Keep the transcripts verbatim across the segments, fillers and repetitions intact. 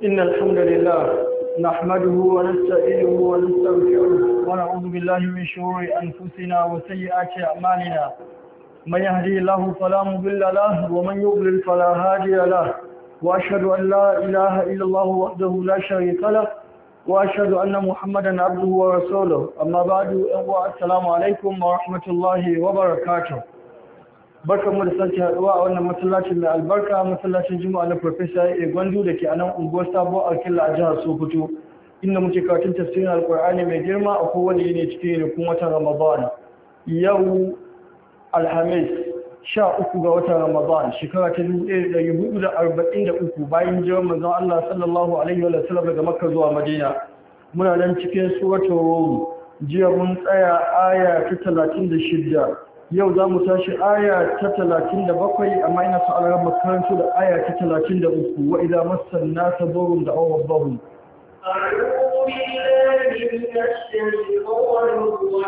إن الحمد لله نحمده ونستعينه ونستغفره ونعوذ بالله من شرور أنفسنا وسيئات أعمالنا من يهدي الله فلا مضل له ومن يضلل فلا هادي له وأشهد أن لا إله إلا الله وحده لا شريك له وأشهد أن محمدا عبده ورسوله أما بعد السلام عليكم ورحمة الله وبركاته barkanmu da sake haduwa a wannan masallacin mai albarka masallacin juma'a na Professor A. Gwandu da ke a nan unguwar Sabo Alkilla a jihar Sokoto inda muke karatun tafsirin Alkur'ani mai girma a kowane yini cikin yanakun watan Ramadan. Yau Alhamis sha uku ga watan Ramadan shekara ta dubu ɗaya da ɗari hudu da arba'in da uku bayan jiran manzon Allah sallallahu alaihi wa sallam daga Makka zuwa Madina. Muna nan cikin suratul Rum. Jiya mun tsaya aya ta talatin da shida. Yau za mu tashi aya ta talatin da bakwai amma ina so alarar makarantu da aya ta talatin da uku wa idza massan nasa dhurrun da rabbahum a'udhu billahi minash shaitanir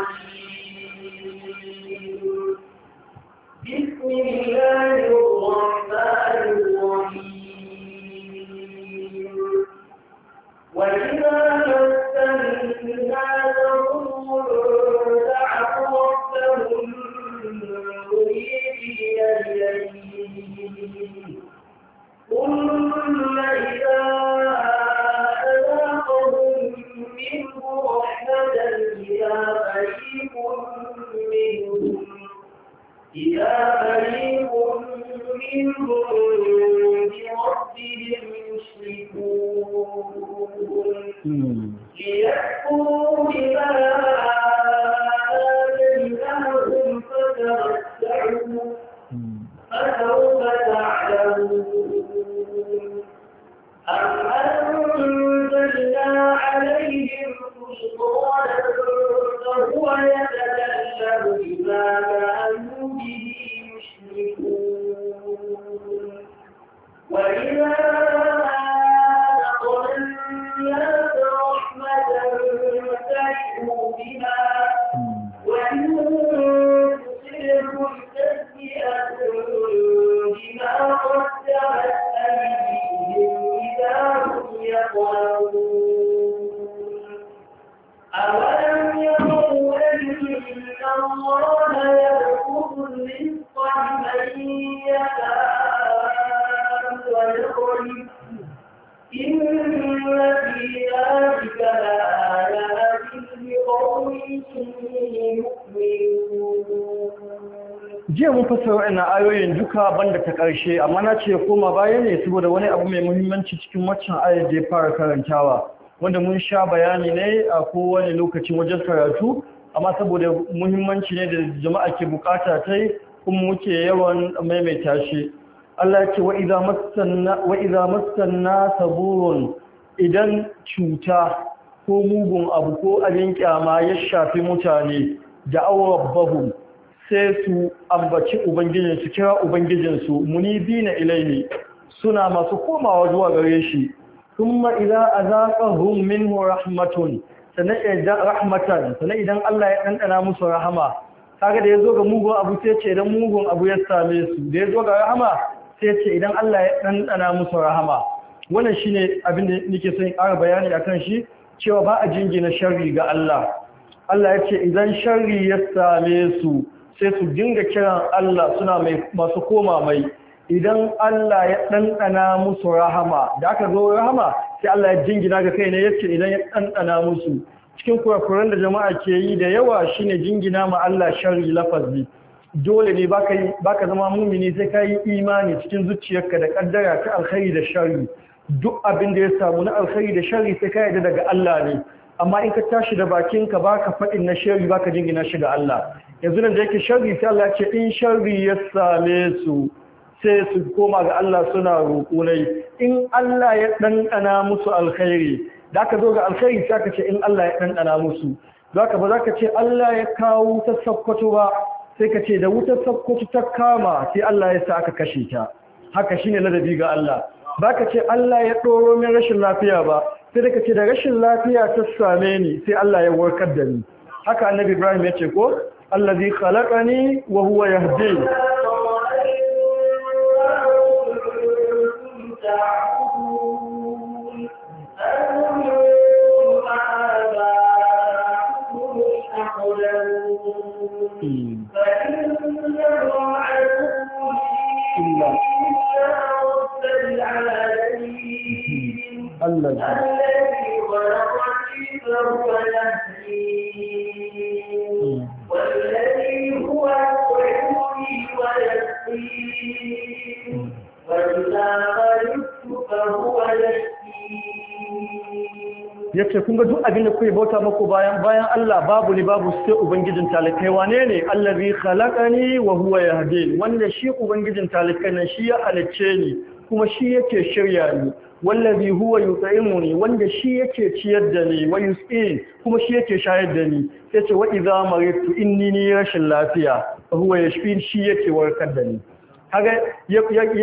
rajim bismillahir rahmanir rahim wa idza massan nasa dhurrun da'u rabbahum ثم إذا أذاقهم منه رحمة إذا فريق منهم إذا فريق منهم بربهم يشركون ليكفروا بما آتيناهم فتمتعوا فسوف تعلمون أم أنزلنا عليهم سلطانا فهو يتكلم بما كانوا به يشركون وإذا أخذنا الناس رحمة فرحوا بها وإن تصبهم سيئة بما قدمت أيديهم إذا هم يقولون أولم يروا أن الله يبسط الرزق لمن يشاء ويقدر إن في ذلك لآيات لقوم يؤمنون. jiya mun fassara wannan ayoyin duka banda ta ƙarshe amma na ce koma baya ne saboda wani abu mai muhimmanci cikin waccan ayar da ya fara karantawa wanda mun sha bayani ne a kowane lokacin wajen karatu amma saboda muhimmanci ne da jama'a ke bukata ta yi kuma muke yawan maimaita shi Allah ya ce wa idza massanna wa idza massanna saburun idan cuta ko mugun abu ko abin kyama ya shafi mutane da awrabbahum sai su ambaci ubangijinsu kira ubangijinsu munibina ilaini suna masu komawa zuwa gare shi thumma idza azaqahum minhu rahmatun sanan idan rahmatan sanan idan Allah ya dandana musu rahama kaga da yazo ga mugun abu sai ce idan mugun abu ya same su da yazo ga rahama sai ce idan Allah ya dandana musu rahama wannan shine abin da nake son ƙara bayani akan shi cewa ba a jingina sharri ga Allah Allah ya ce idan sharri ya same su sai su dinga kiran Allah suna mai masu koma mai idan Allah ya ɗanɗana musu rahama da aka zo rahama sai Allah ya jingina ga kai ne yace idan ya ɗanɗana musu cikin kurakuran da jama'a ke yi da yawa shine jingina ma Allah sharri lafazi dole ne baka baka zama mumini sai ka yi imani cikin zuciyarka da kaddara ta alkhairi da sharri duk abin da ya samu na alkhairi da sharri sai ka yarda daga Allah ne amma in ka tashi da bakinka baka faɗin na sharri baka jingina shi ga Allah yanzu nan da yake sharri sai Allah ce in sharri ya same su sai su koma ga Allah suna roƙo ne in Allah ya ɗanɗana musu alkhairi da aka zo ga alkhairi sai ka ce in Allah ya ɗanɗana musu zaka ba zaka ce Allah ya kawo ta sakkwato ba sai ka ce da wutar sakkwato ta kama sai Allah ya sa aka kashe ta haka shine ladabi ga Allah baka ce Allah ya ɗoro min rashin lafiya ba sai ka ce da rashin lafiya ta same ni sai Allah ya warkar da ni haka annabi Ibrahim ya ce ko allazi khalaqani wa huwa yahdini Allah الذي خلقني فهو يهدين والذي هو يطعمني ويسقين وإذا مرضت فهو يشفين. yace kun ga duk abin da kuke bauta muku bayan bayan Allah babu ni babu sai ubangijin talikai wane ne allazi khalaqani wa huwa yahdin wanda shi ubangijin talikai ne shi ya halicce ni kuma shi yake shirya ni wallazi huwa yut'imuni wanda shi yake ciyar da ni wa yusqin kuma shi yake shayar da ni yace wa idza maritu inni ni rashin lafiya huwa yashfin shi yake warkar da ni kaga ya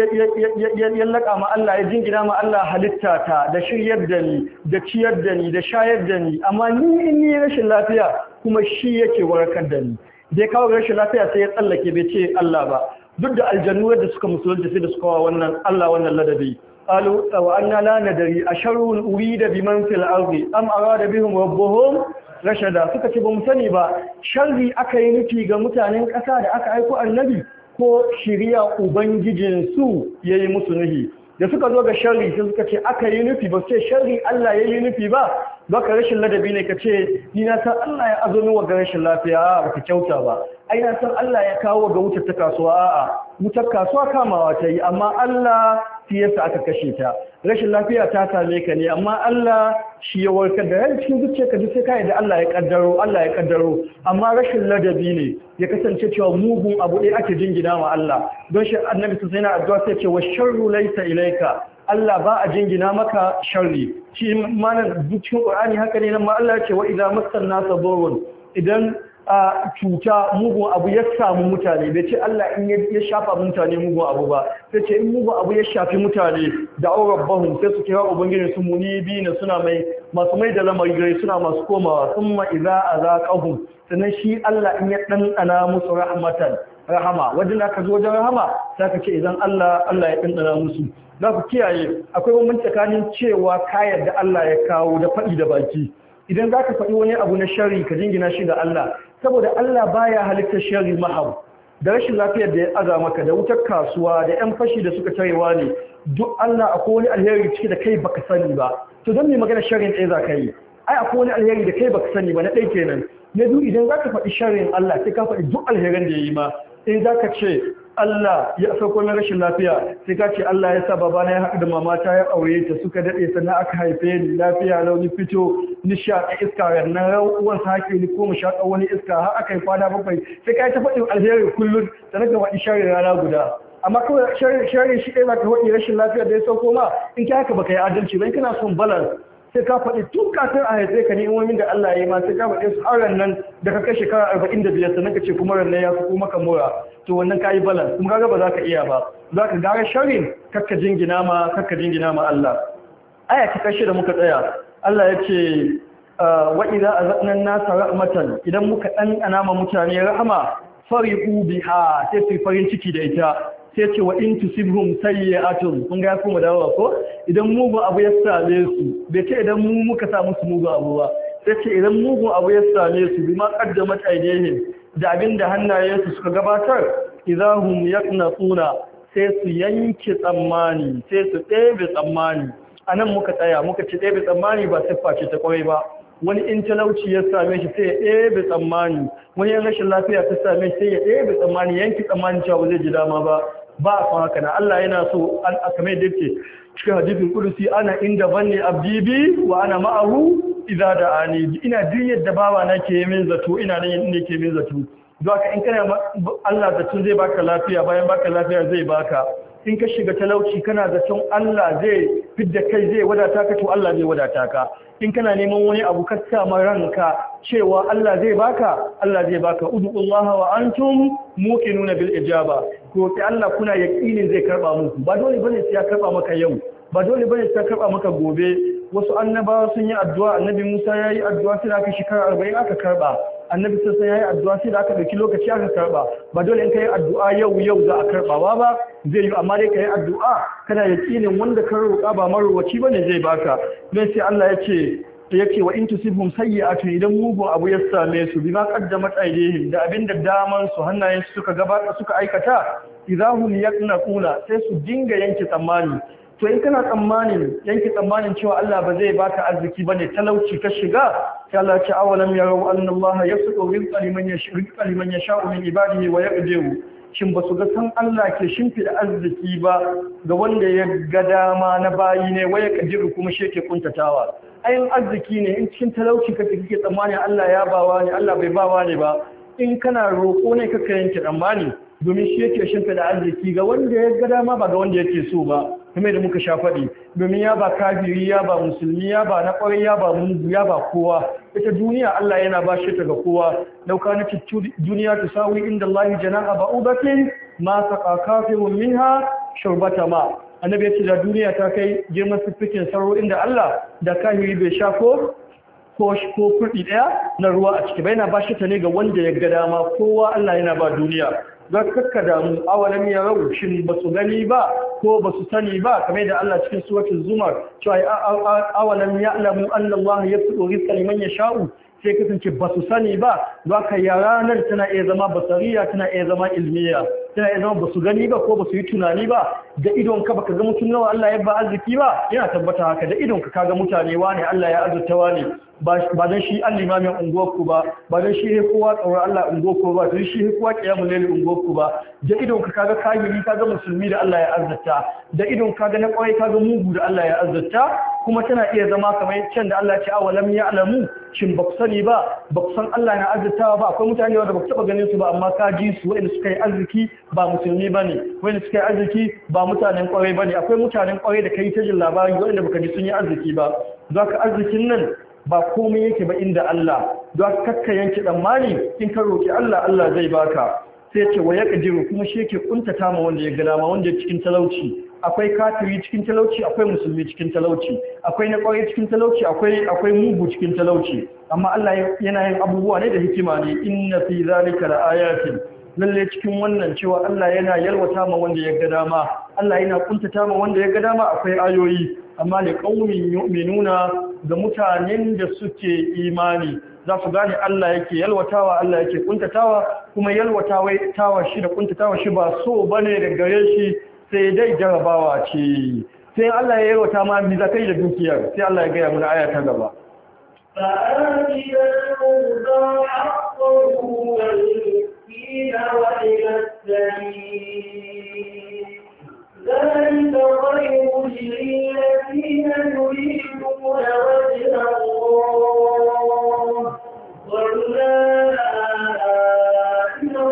laka ma Allah ya jingina ma Allah halitta ta da shiryar da ni da ciyar da ni da shayar da ni amma ni in ni rashin lafiya kuma shi yake warkar da ni dai kawo rashin lafiya sai ya tsallake bai ce Allah ba duk da aljannu da suka musulunta sai da suka wa wannan Allah wannan ladabi qalu wa anna la nadri asharun urida biman fil ardi am arada bihim rabbuhum rashada suka ce ba mu sani ba sharri aka yi nufi ga mutanen ƙasa da aka aiko annabi ko shiriya ubangijinsu ya yi musu nufi da suka zo ga sharri sai suka ce aka yi nufi ba sai sharri Allah ya yi nufi ba baka rashin ladabi ne ka ce ni na san Allah ya azo wa ga rashin lafiya a baka kyauta ba ai na san Allah ya kawo ga wutar ta kasuwa a'a wutar kasuwa kamawa ta yi amma Allah shi yasa aka kashe ta rashin lafiya ta same ka ne amma Allah shi ya warkar da ran cikin zuciyarka duk sai kai da Allah ya kaddaro Allah ya kaddaro amma rashin ladabi ne ya kasance cewa mugun abu ɗaya ake jingina wa Allah don shi annabi sai yana addu'a sai ce wa sharru laysa ilayka Allah ba a jingina maka sharri shi manan cikin Qur'ani haka ne nan ma Allah ya ce wa idza massan nasa durun idan a cuta mugun abu ya samu mutane bai ce Allah in ya shafa mutane mugun abu ba sai ce in mugun abu ya shafi mutane da aurabbahum sai su kira ubangiji su munibi ne suna mai masu mai da lamari gare suna masu komawa summa idza azaqahum sannan shi Allah in ya dandana musu rahmatan rahama wajen aka zo wajen rahama sai ka ce idan Allah Allah ya dandana musu za ku kiyaye akwai bambanci tsakanin cewa ka yarda Allah ya kawo da faɗi da baki idan za ka faɗi wani abu na shari ka jingina shi ga Allah saboda Allah baya halittar shari mahab da rashin lafiyar da ya aza maka da wutar kasuwa da ƴan fashi da suka tarewa ne duk Allah akwai wani alheri ciki da kai baka sani ba to don me magana sharrin ɗaya za ka yi ai akwai wani alheri da kai baka sani ba na ɗaya kenan na biyu idan za ka faɗi sharrin Allah sai ka faɗi duk alherin da ya yi ma in za ka ce Allah ya sauko na rashin lafiya sai ka ce Allah ya sa babana ya haɗu da mamata ya aure ta suka daɗe sannan aka haife ni lafiya launi fito ni shaƙa iska rannan uwan sa haƙe ni ko mu shaƙa wani iska har aka yi kwana bakwai sai ka yi ta faɗin alheri kullum sannan ka faɗi shari rana guda amma kawai shari shi ɗaya ba ka faɗi rashin lafiya da ya sauko ma in ka haka baka yi adalci ba in kana son balance sai ka faɗi tun kafin a haife ka ni'imomin da Allah ya yi ma sai ka faɗi su har nan da ka kai shekara arba'in da biyar sannan ka ce kuma rannan ya fi maka mura to wannan ka yi balance kuma kaga ba za ka iya ba za ka gara sharin kakka jingina ma kakka jingina ma Allah aya ta kashe da muka tsaya Allah ya ce wa idza azaqna an-nasa rahmatan idan muka dan anama mutane rahama farihu biha sai su farin ciki da ita sai ce wa in tusibhum sayyi'atun kun ga kuma dawowa ko idan mugu abu ya same su bai ce idan mu muka sa musu mugu abu ba sai ce idan mugu abu ya same su bima qaddamat aydihim da abinda hannayensu suka gabatar idahum yaqnatuna sai su yanke tsammani sai su ɗebe tsammani anan muka tsaya muka ce ɗebe tsammani ba siffa ce ta kwarai ba wani in talauci ya same shi sai ya ɗebe tsammani wani yan rashin lafiya ta same shi sai ya ɗebe tsammani yanki tsammani cewa ba zai ji dama ba ba a san haka na Allah yana so an akamai da yake cikin hadisin kudusi ana inda banne abdibi wa ana ma'ahu idza da'ani ina duk yadda bawa na ke min zato ina nan inda yake min zato don haka in kana Allah zato zai baka lafiya bayan baka lafiya zai baka in ka shiga talauci kana zaton Allah zai fidda kai zai wadata ka to Allah zai wadata ka in kana neman wani abu ka sama ranka cewa Allah zai baka Allah zai baka ud'ullaha wa antum muqinuna bil ijaba ko ki Allah kuna yaqinin zai karba muku ba dole bane sai ya karba maka yau ba dole bane sai ya karba maka gobe wasu annabawa sun yi addu'a annabi Musa yayi addu'a sai aka shekara arba'in aka karba annabi sai yayi addu'a sai da aka dauki lokaci aka karba ba dole in kai addu'a yau yau za a karbawa ba zai yi amma dai kai addu'a kana yakinin wanda ka roƙa ba marowaci bane zai baka dan sai Allah yace yake wa in tusibhum sayyi'atu idan mugun abu ya same su bima qaddamat aydihim da abinda daman su hannayen su suka gabata suka aikata idahum yaqnaquna sai su dinga yanke tsammani to in kana tsammanin yanki tsammanin cewa Allah ba zai baka arziki bane talauci ka shiga sai Allah ya ce awalam yarau anna Allah yasuqu rizqa liman yasha'u rizqa liman yasha'u min ibadihi wa yaqdiru shin ba su ga san Allah ke shimfida arziki ba ga wanda ya ga dama na bayi ne waya kadiru kuma shi yake kuntatawa ayin arziki ne in cikin talauci kake kike tsammani Allah ya bawa ne Allah bai bawa ne ba in kana roƙo ne kaka yanke tsammani domin shi yake shimfida arziki ga wanda ya ga dama ba ga wanda yake so ba kuma da muka sha faɗi domin ya ba kafiri ya ba musulmi ya ba na ƙwarai ya ba mugu ya ba kowa ita duniya Allah yana ba shi ta ga kowa lauka na duniya ta sawi inda Allah jana'a ba'udatin ma saqa kafirun minha shurbata ma annabi ya ce da duniya ta kai girman fifikin sauro inda Allah da kafiri bai sha ko ko ko kurdi daya na ruwa a ciki bai na ba shi ta ne ga wanda ya ga dama kowa Allah yana ba duniya don kakka damu awalam ya rau shin ba su gani ba ko ba su sani ba kamar da Allah cikin suratul zumar cewa awalam ya'lamu anna Allah yasuqu rizqa liman yasha'u sai kasance ba su sani ba don ka ya ranar tana iya zama basariya tana iya zama ilmiya tana iya zama ba su gani ba ko ba su yi tunani ba da idon ka baka ga mutum nawa Allah ya ba arziki ba yana tabbata haka da idon ka kaga mutane wane Allah ya azurta wane ba don shi an limamin unguwarku ba ba don shi kowa tsoron Allah unguwarku ba don shi kowa kiyamun laili unguwarku ba da idon ka kaga kagiri kaga musulmi da Allah ya azzata da idon kaga na kwai kaga mugu da Allah ya azzata kuma tana iya zama kamar can da Allah ya ce awalam ya'lamu shin ba ku sani ba ba ku san Allah na azzatawa ba akwai mutane wanda ba ku taba ganin su ba amma ka ji su wanda suka yi arziki ba musulmi bane wanda suka yi arziki ba mutanen kwarai bane akwai mutanen kwarai da kai ta jin labari wanda baka ji sun yi arziki ba zaka arzikin nan ba komai yake ba inda Allah don kakka yanki tsammani in ka roki Allah Allah zai baka sai ce wa yaqdiru kuma shi yake kuntata ma wanda ya ga dama wanda cikin talauci akwai kafiri cikin talauci akwai musulmi cikin talauci akwai na kwarai cikin talauci akwai akwai mugu cikin talauci amma Allah yana yin abubuwa ne da hikima ne inna fi zalika laayatin lalle cikin wannan cewa Allah yana yalwata ma wanda ya ga dama Allah yana kuntata ma wanda ya ga dama akwai ayoyi amma ne qaumin yu'minuna ga mutanen da suke imani za su gane Allah yake yalwatawa Allah yake kuntatawa kuma yalwatawa tawa shi da kuntatawa shi ba so bane da gare shi sai dai jarabawa ce sai Allah ya yalwata ma mi zakai da dukiyar sai Allah ya ga mu aya ta gaba فآتي القربى حقه والمسكين وإلى السبيل ذلك خير للذين يريدون وجه الله وأولئك هم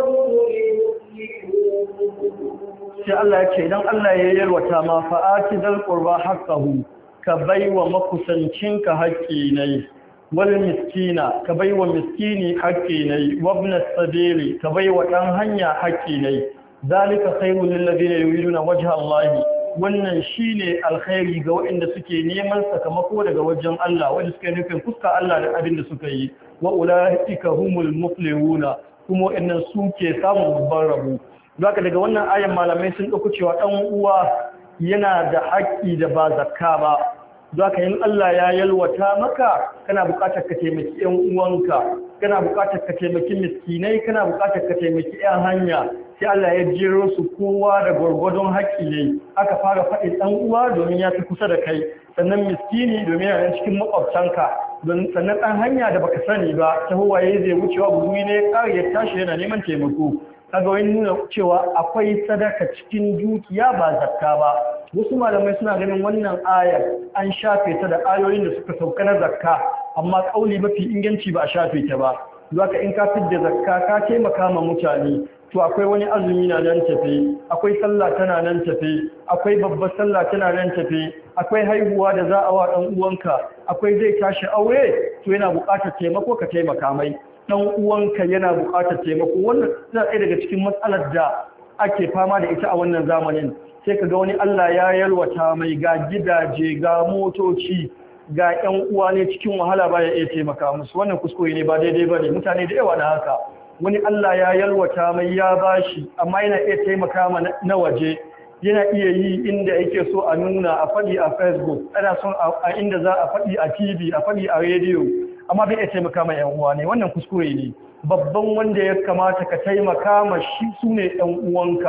المفلحون. sai Allah ya ce idan Allah ya yarwata ma fa'ati dal qurba haqqahu ka baiwa makusancinka haƙƙi ne wal miskina ka baiwa miskini haƙƙi ne wabna sabili ka baiwa dan hanya haƙƙi ne zalika khairul lil ladina yuriduna wajha Allah wannan shine alkhairi ga waɗanda suke neman sakamako daga wajen Allah wanda suke nufin fuska Allah da abin da suka yi wa ulaika humul muflihuna kuma waɗannan suke samun babban rabo zaka daga wannan ayan malamai sun dauko cewa dan uwa yana da haƙƙi da ba zakka ba zaka yin Allah ya yalwata maka kana buƙatar ka taimaki ƴan uwanka kana buƙatar ka taimaki miskinai kana buƙatar ka taimaki ƴan hanya sai Allah ya jero su kowa da gwargwadon haƙƙi ne aka fara faɗin ɗan uwa domin ya fi kusa da kai sannan miskini domin yana cikin makwabtanka don sannan ɗan hanya da baka sani ba ta huwaye zai wucewa buzuri ne ƙara ya tashi yana neman taimako kaga wani nuna cewa akwai sadaka cikin dukiya ba zakka ba wasu malamai suna ganin wannan ayar an shafe ta da ayoyin da suka sauka na zakka amma kauli mafi inganci ba a shafe ta ba zaka in ka fidda zakka ka taimaka ma mutane to akwai wani azumi na nan tafe akwai sallah tana nan tafe akwai babbar sallah tana nan tafe akwai haihuwa da za a wa dan uwanka akwai zai tashi aure to yana buƙatar taimako ka taimaka mai dan uwanka yana buƙatar taimako wannan tana ɗaya daga cikin matsalar da ake fama da ita a wannan zamanin sai ka ga wani Allah ya yalwata mai ga gidaje ga motoci ga ƴan uwa ne cikin wahala baya iya taimaka musu wannan kuskure ne ba daidai bane mutane da yawa na haka wani Allah ya yalwata mai ya bashi amma yana iya taimaka ma na waje yana iya yi inda yake so a nuna a faɗi a Facebook ana son a inda za a faɗi a T V a faɗi a radio amma bai iya taimaka ma ƴan uwa ne wannan kuskure ne babban wanda ya kamata ka taimaka ma shi sune ƴan uwanka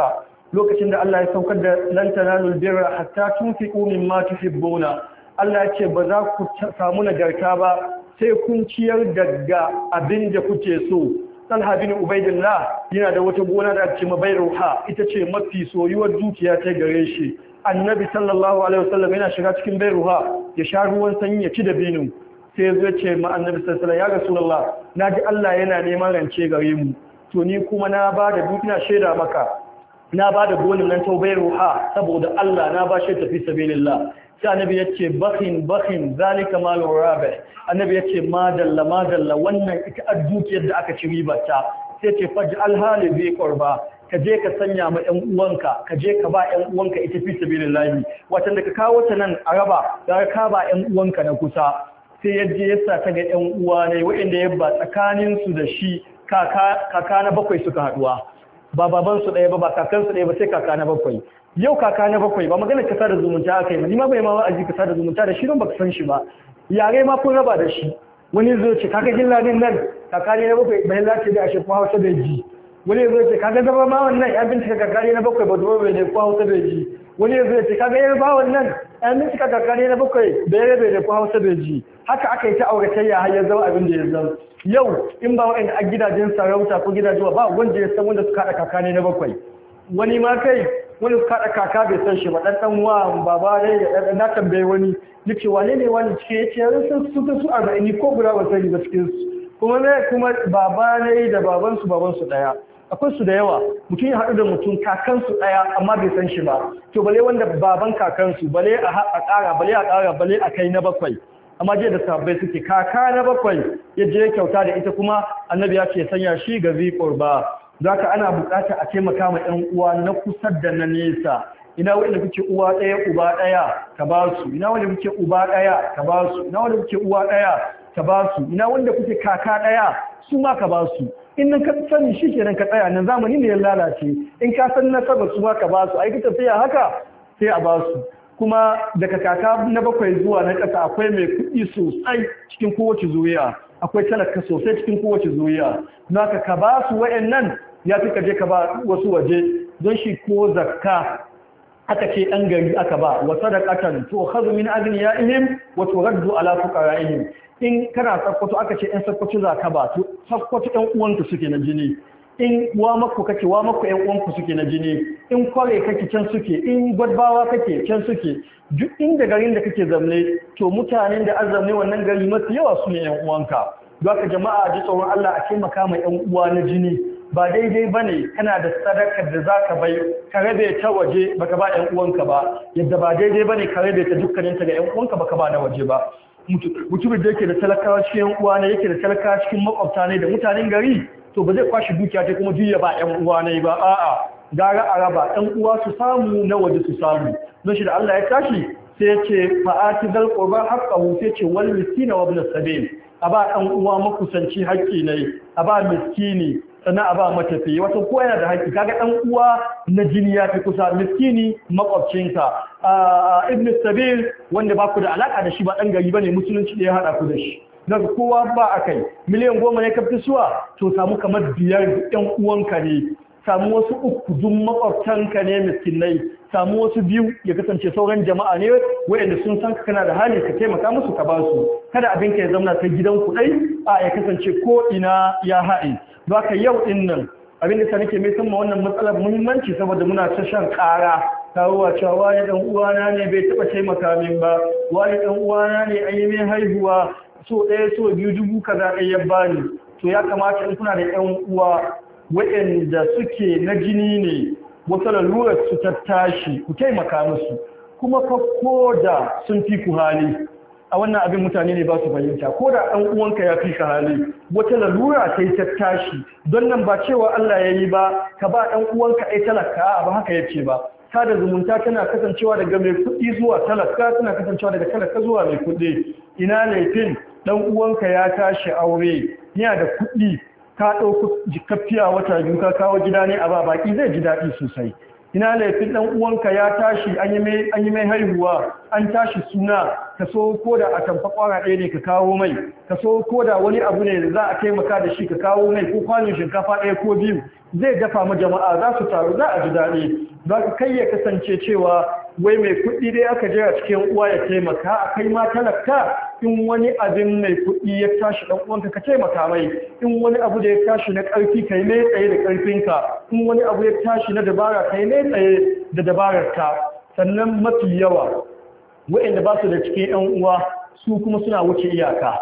lokacin da Allah ya saukar da lan tanalul birra hatta tunfiqu mimma tuhibbuna Allah ya ce ba za ku samu nagarta ba sai kun ciyar daga abin da kuke so. Talha bin Ubaidillah yana da wata gona da ake Mabairuha ita ce mafi soyuwar dukiya ta gare shi. Annabi sallallahu alaihi wasallam yana shiga cikin Bairuha ya sha ruwan sanyi ya ci da binu. Sai ya zo ce ma Annabi sallallahu alaihi wasallam ya Rasulullah naji Allah yana neman rance gare mu. To ni kuma na ba da dukiya shaida maka. Na ba da gonin nan ta Bairuha saboda Allah na ba shi tafi sabilillah. Sai Annabi ya ce bakhin bakhin zalika malur rabi. Annabi ya ce madalla madalla wannan ita dukiyar da aka ci ribarta. Sai ce faj alhali bi qurba ka je ka sanya ma ƴan uwanka ka je ka ba ƴan uwanka ita fi sabilillah. Watan da ka kawo ta nan a raba da ka ba ƴan uwanka na kusa. Sai ya je ya sa ta ga ƴan uwa ne waɗanda ya ba tsakanin su da shi kaka kaka na bakwai suka haduwa. Ba baban su ɗaya ba ba kakan su ɗaya ba sai kaka na bakwai. Yau kaka na bakwai ba magana kasa da zumunta aka yi ni ma bai ma wa'azi kasa da zumunta da shi don baka san shi ba yare ma kun raba da shi wani zai ce kaga gilladin nan kaka ne na bakwai bai lati da ashe ko Hausa bai ji wani zai ce kaga zama ma wannan ya bincika kaka ne na bakwai ba zuwa bai da ko Hausa bai ji wani zai ce kaga yar ba wannan ya bincika kaka ne na bakwai bai rabe da ko Hausa bai ji haka aka yi ta auratayya har ya zama abin da ya zama yau in ba wa'anda a gidajen sarauta ko gidajen ba wanda ya san wanda suka haɗa kaka ne na bakwai wani ma kai wani suka haɗa kaka bai san shi ba ɗan ɗan wa baba ne da ɗan na tambaye wani ya ce wane ne wani cike ya ce yanzu sun sun su arba'in ko guda ba sani ba cikin su kuma ne kuma baba ne da babansu babansu ɗaya akwai su da yawa mutum ya haɗu da mutum kakansu ɗaya amma bai san shi ba to bale wanda baban kakansu bale a ƙara bale a ƙara bale a kai na bakwai amma jiya da sabbai suke kaka na bakwai ya je kyauta da ita kuma annabi ya ce sanya shi ga ziƙur ba za ka ana bukata a taimaka ma ‘yan uwa na kusa da na nesa ina wanda kuke uwa ɗaya uba ɗaya ka ba su ina wanda kuke uba ɗaya ka ba su ina wanda kuke uwa ɗaya ka ba su ina wanda kuke kaka ɗaya su ma ka ba su in nan ka sani shi kenan ka tsaya nan zamani ne ya lalace in ka san nasaba su ma ka ba su ai ka tafiya haka sai a ba su kuma daga kaka na bakwai zuwa na ƙasa akwai mai kuɗi sosai cikin kowace zuriya akwai talaka sosai cikin kowace zuriya na ka ka ba su wa'annan ya fi kaje ka ba wasu waje don shi ko zakka aka ce ɗan gari aka ba wa sadaqatan to khadhu min aghniya'ihim wa turaddu ala fuqara'ihim in kana sakkwato aka ce ɗan sakkwato zaka ba to sakkwato ɗan uwanka suke na jini in wa mako kake wa mako ƴan uwanku suke na jini in kware kake can suke in gwadbawa kake can suke duk inda garin da kake zamne to mutanen da azamne wannan gari masu yawa su ne ƴan uwanka don haka jama'a ji tsoron Allah a taimaka ma ƴan uwa na jini ba daidai bane kana da sadakar da zaka bai ka rabe ta waje baka ba ƴan uwanka ba yadda ba daidai bane ka rabe ta dukkanin ta ga ƴan uwanka baka ba na waje ba mutumin da yake da talakawa cikin ƴan uwa ne yake da talakawa cikin makwabta ne da mutanen gari to ba zai kwashi dukiya ta kuma juya ba ƴan uwa ne ba a'a gara a raba ƴan uwa su samu na waje su samu don shi da Allah ya tashi sai ya ce fa'ati dal qurba haqqahu sai ce wal miskina wa ibn sabil a ba ɗan uwa makusanci haƙƙi ne a ba miskini sannan a ba matafiyi wato ko yana da haƙƙi kaga ɗan uwa na jini ya fi kusa miskini makwabcinka ibn sabil wanda ba ku da alaka da shi ba ɗan gari bane musulunci da ya haɗa ku da shi daga kowa ba a kai miliyan goma ne ka fi suwa to samu kamar biyar ɗan uwanka ne samu wasu uku dun makwabtanka ne miskinai samu wasu biyu ya kasance sauran jama'a ne waɗanda sun san ka kana da hali ka taimaka musu ka ba su kada abin ka ya zama ta gidan kuɗai a ya kasance ko ina ya haɗe don haka yau ɗin nan abin da sa nake mai san wannan matsalar muhimmanci saboda muna ta shan ƙara kawowa cewa wani ɗan uwana ne bai taɓa taimaka min ba wani ɗan uwana ne an yi min haihuwa so ɗaya so biyu dubu kaza ɗaya ya bani to ya kamata in kuna da ƴan uwa waɗanda suke na jini ne wata lalurar su ta tashi ku taimaka musu kuma fa ko da sun fi ku hali a wannan abin mutane ne ba su fahimta ko da ɗan uwanka ya fi ka hali wata lalura sai ta tashi don nan ba cewa Allah ya yi ba ka ba ɗan uwanka ai talaka ba haka ya ce ba sada zumunta tana kasancewa daga mai kuɗi zuwa talaka tana kasancewa daga talaka zuwa mai kuɗi ina laifin ɗan uwanka ya tashi aure yana da kuɗi ka ɗauku jikaffiya wata biyu ka kawo gida ne a ba baki zai ji daɗi sosai ina laifin dan uwanka ya tashi an yi mai an yi mai haihuwa an tashi suna ka so koda a tamfa kwara ɗaya ne ka kawo mai ka so koda wani abu ne da za a taimaka da shi ka kawo mai ko kwanon shinkafa ɗaya ko biyu zai dafa ma jama'a za su taru za a ji daɗi za ka kai ya kasance cewa wai mai kuɗi dai aka jira cikin uwa ya taimaka a kai ma talaka in wani abin mai kuɗi ya tashi ɗan uwanka ka taimaka mai in wani abu da ya tashi na ƙarfi kai mai tsaye da ƙarfinka in wani abu ya tashi na dabara kai mai tsaye da dabararka sannan mafi yawa waɗanda ba su da cikin ƴan uwa su kuma suna wuce iyaka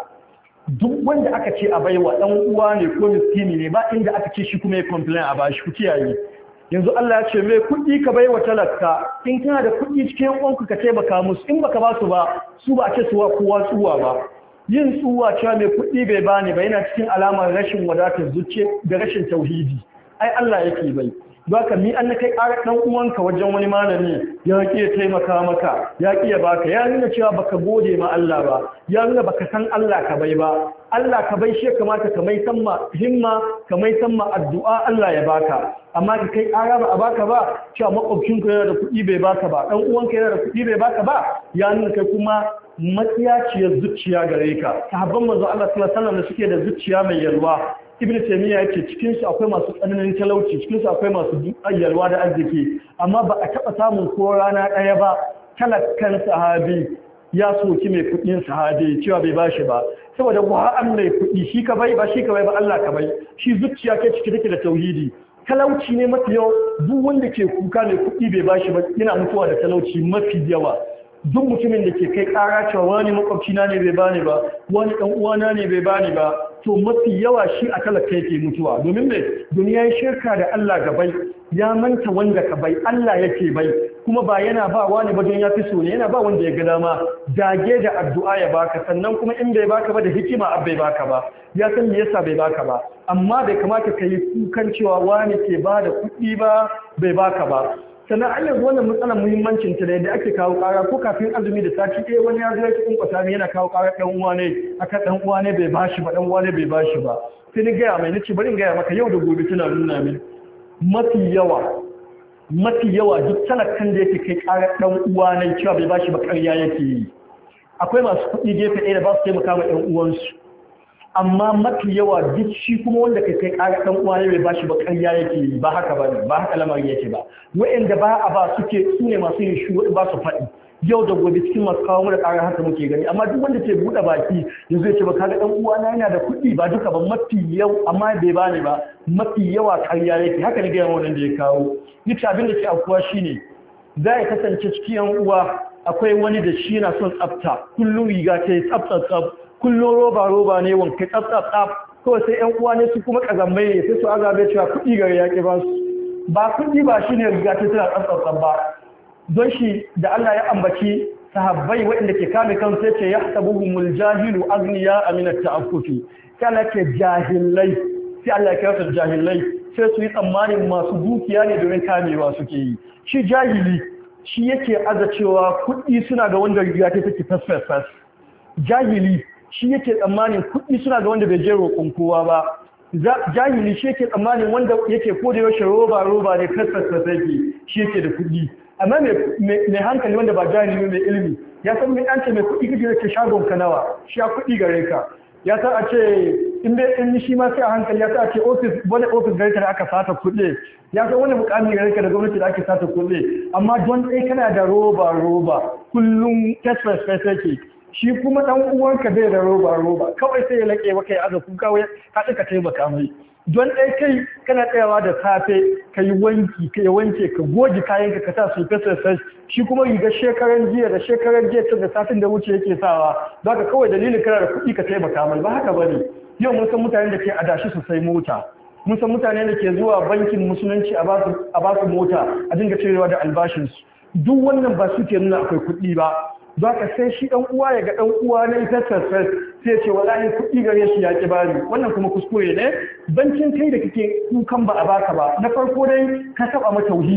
duk wanda aka ce a baiwa ɗan uwa ne ko miskini ne ba inda aka ce shi kuma ya complain a bashi ku kiyaye yanzu Allah ya ce mai kuɗi ka baiwa talaka in kana da kuɗi cikin uwanku ka taimaka musu in baka ba su ba su ba a ce suwa kowa tsuwa ba yin tsuwa cewa mai kuɗi bai bani ba yana cikin alamar rashin wadatar zuciya da rashin tauhidi ai Allah yake bai baka mi an kai ƙarar ɗan uwanka wajen wani malami ya ƙi ya taimaka maka ya ƙi ya baka ya nuna cewa baka gode ma Allah ba ya nuna baka san Allah ka bai ba Allah ka bai shi kamata ka mai san ma himma ka mai san ma addu'a Allah ya baka amma ka kai ƙara ba a baka ba cewa makwabcinka yana da kuɗi bai baka ba ɗan uwanka yana da kuɗi bai baka ba ya nuna kai kuma matsiyaciyar zuciya gare ka sahabban manzo Allah sallallahu alaihi wasallam da suke da zuciya mai yalwa Ibn Taymiyyah yake cikin su akwai masu tsananin talauci cikin su akwai masu yalwa da arziki amma ba a taba samun ko rana daya ba talakkan sahabi ya soki mai kudin sahabi cewa bai bashi ba saboda wa'an mai kudi shi ka bai ba shi ka bai ba Allah ka bai shi zuciya ke cike take da tauhidi talauci ne mafi yawa duk wanda ke kuka mai kudi bai bashi ba yana mutuwa da talauci mafi yawa duk mutumin da ke kai kara cewa wani makwabcina ne bai bani ba wani dan uwana ne bai bani ba to mafi yawa shi a talaka yake mutuwa domin me duniya shirka da Allah gabai ya manta wanda ka bai Allah yake bai kuma ba yana ba wani ba don ya fi so ne yana ba wanda ya ga dama dage da addu'a ya baka sannan kuma in bai baka ba da hikima bai baka ba ya san me yasa bai baka ba amma bai kamata ka yi kukan cewa wani ke ba da kuɗi ba bai baka ba sannan an yanzu wannan matsalar muhimmancin ta da yadda ake kawo kara ko kafin azumi da sati ɗaya wani ya zai cikin kwata ne yana kawo kara ɗan uwa ne aka ɗan uwa ne bai bashi ba ɗan uwa ne bai bashi ba sai ni gaya mai nace bari in gaya maka yau da gobe tana nuna min mafi yawa mafi yawa duk talakan da yake kai kara ɗan uwa ne cewa bai bashi ba ƙarya yake yi akwai masu kuɗi gefe ɗaya da ba su taimaka ma ɗan uwansu amma mafi yawa duk shi kuma wanda kai kai ƙara ɗan uwa ne bai bashi ba ƙarya yake yi ba haka ba ba haka lamarin yake ba wa'anda ba a ba suke su ne masu yin shi ba su faɗi yau da gobe cikin masu kawo mu da ƙara haka muke gani amma duk wanda ke buɗe baki yanzu ya ce ba kaga ɗan uwa na yana da kuɗi ba duka ba mafi yau amma bai bani ba mafi yawa ƙarya yake haka ne ga wannan da ya kawo duk abin da ke aukuwa shine za ya kasance cikin yan uwa akwai wani da shi yana son tsafta kullum riga ta yi tsafta tsaf kullum roba-roba ne wanke tsaf-tsaf kawai sai ‘yan uwa ne su kuma ƙazammai ne sai su azabe cewa kuɗi gari yaƙi ba su ba kuɗi ba shi ne riga ta tana tsaf-tsaf ba don shi da Allah ya ambaci sahabbai waɗanda ke kame kan sai ce ya sabuhumul jahilu agniya aminat ta'affufi sai Allah ke jahilai sai Allah ya kira su jahilai sai su yi tsammanin masu dukiya ne domin kamewa suke yi shi jahili shi yake aza cewa kuɗi suna ga wanda riga ta take fas-fas jahili shi yake tsammanin kuɗi suna ga wanda bai je roƙon kowa ba jahili shi yake tsammanin wanda yake koda yaushe roba roba ne kasar yake shi yake da kuɗi amma mai hankali wanda ba jahili mai ilimi ya san mai ɗance mai kuɗi kake yake shagon ka nawa shi ya kuɗi gare ka ya san a ce in bai in shi ma sai a hankali ya san a ce ofis wani ofis gare ka da aka sata kuɗi ya san wani mukami gare ka da gwamnati da ake sata kuɗi amma don ɗaya kana da roba roba kullum kasar yake shi kuma dan uwanka bai da roba roba kawai sai ya lake maka ya aza kuka wai ka tsaka taimaka mai don dai kai kana tsayawa da safe kai wanki kai wanke ka goji kayan ka sa su fesa fes shi kuma riga shekaran jiya da shekaran jiya tun da satin da wuce yake sawa zaka kawai dalilin kana da kuɗi ka taimaka mai ba haka bane yau mun san mutanen da ke adashi su sai mota mun san mutanen da ke zuwa bankin musulunci a basu a basu mota a dinga cirewa da albashinsu duk wannan ba su ke nuna akwai kuɗi ba za ka sai shi ɗan uwa ya ga ɗan uwa na ita sassar sai ce wallahi kuɗi gare shi ya ƙi bani wannan kuma kuskure ne bancin kai da kake kukan ba a baka ba na farko dai ka taɓa mata tauhidi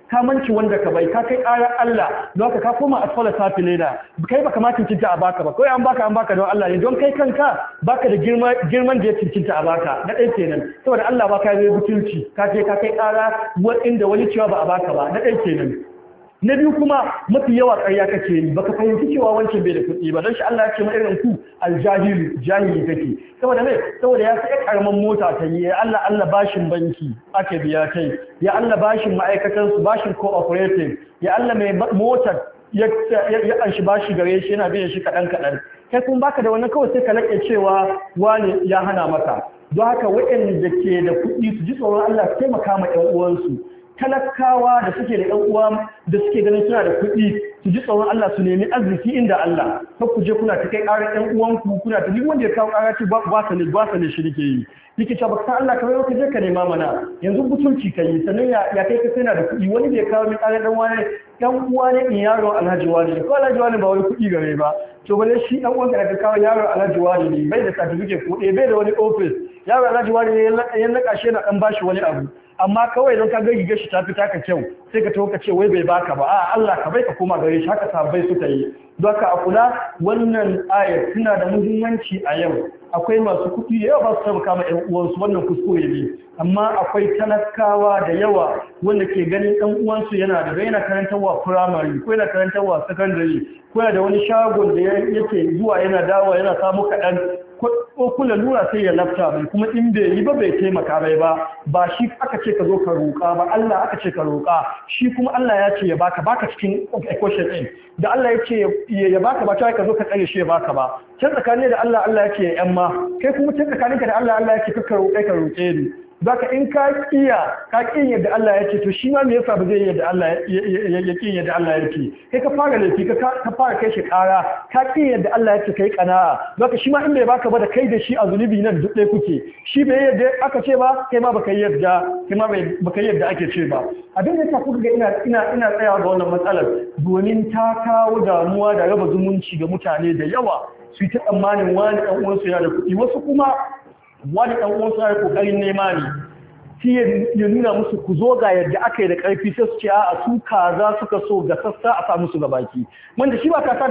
ka manci wanda ka bai ka kai ƙarar Allah don haka ka koma asfala safilina kai baka ma cincinta a baka ba kai an baka an baka don Allah ne don kai kanka baka da girma girman da ya cincinta a baka na ɗaya kenan saboda Allah baka yi butulci ka je ka kai ƙara inda wani cewa ba a baka ba na ɗaya kenan na biyu kuma mafi yawa ƙarya kake yi baka fahimci cewa wancan bai da kuɗi ba don shi Allah ya ce ma irin ku aljahilu jahili kake saboda me saboda ya sai karaman mota ta yi ya Allah Allah bashin banki ake biya kai ya Allah bashin ma'aikatan su bashin cooperative ya Allah mai motar ya ya anshi bashi gare shi yana biyan shi kadan kadan kai kun baka da wannan kawai sai ka lake cewa wani ya hana maka don haka waɗanda ke da kuɗi su ji tsoron Allah su taimaka ma ƴan uwansu talakawa da suke da ɗan uwa da suke ganin suna da kuɗi su ji tsoron Allah su nemi arziki inda Allah kar ku je kuna ta kai ƙarar ɗan uwanku kuna ta duk wanda ya kawo ƙara ce ba sa ne ba sa ne shi nake yi yake cewa baka san Allah kamar ka je ka nema mana yanzu butulci kai sannan ya ya kai ka sai na da kuɗi wani bai kawo min ƙarar ɗan wani ɗan uwa ne in yaron Alhaji wani ko Alhaji wani ba wani kuɗi gare ba to bale shi ɗan uwan da ka kawo yaron Alhaji wani ne bai da certificate ko bai da wani office yaron Alhaji wani ne ya naka shi na ɗan bashi wani abu amma kawai don ka ga gigar shi ta fita ka kyau sai ka tawo ka ce wai bai baka ba a Allah ka bai ka koma gare shi haka sahabbai suka yi don haka a kula wannan ayar tana da muhimmanci a yau akwai masu kuɗi da yawa ba su taimaka ma ƴan uwansu wannan kuskure ne amma akwai talakawa da yawa wanda ke ganin ɗan uwansu yana da yana karantarwa primary ko yana karantarwa secondary ko yana da wani shagon da yake zuwa yana dawowa yana samu kaɗan ko kula lura sai ya lafta mai kuma in bai yi ba bai taimaka mai ba ba shi aka ce ka zo ka roƙa ba Allah aka ce ka roƙa shi kuma Allah ya ce ya baka baka cikin equation din da Allah ya ce ya baka ba ta ka zo ka tsare shi ya baka ba can tsakanin da Allah Allah ya ce ya yamma kai kuma can tsakaninka da Allah Allah ya ce ka roƙe ka roƙe ni zaka in ka kiya ka kin yadda Allah ya ce to shi ma me yasa ba zai yadda Allah ya kin yadda Allah ya ce kai ka fara laifi ka ka fara kai shi kara ka kin yadda Allah ya ce kai kana'a zaka shi ma in bai baka ba da kai da shi a zunubi nan duk dai kuke shi bai yadda aka ce ba kai ma baka yadda kai ma baka yadda ake ce ba abin da yasa kuka ga ina ina ina tsayawa ga wannan matsalar domin ta kawo damuwa da raba zumunci ga mutane da yawa su yi ta tsammanin wani ɗan uwansu yana da kuɗi wasu kuma wani ɗan uwansu ya kokarin nema ne shi ya nuna musu ku zo ga yadda aka yi da ƙarfi sai su ce a su kaza suka so ga sassa a samu su ga baki wanda shi ba kaza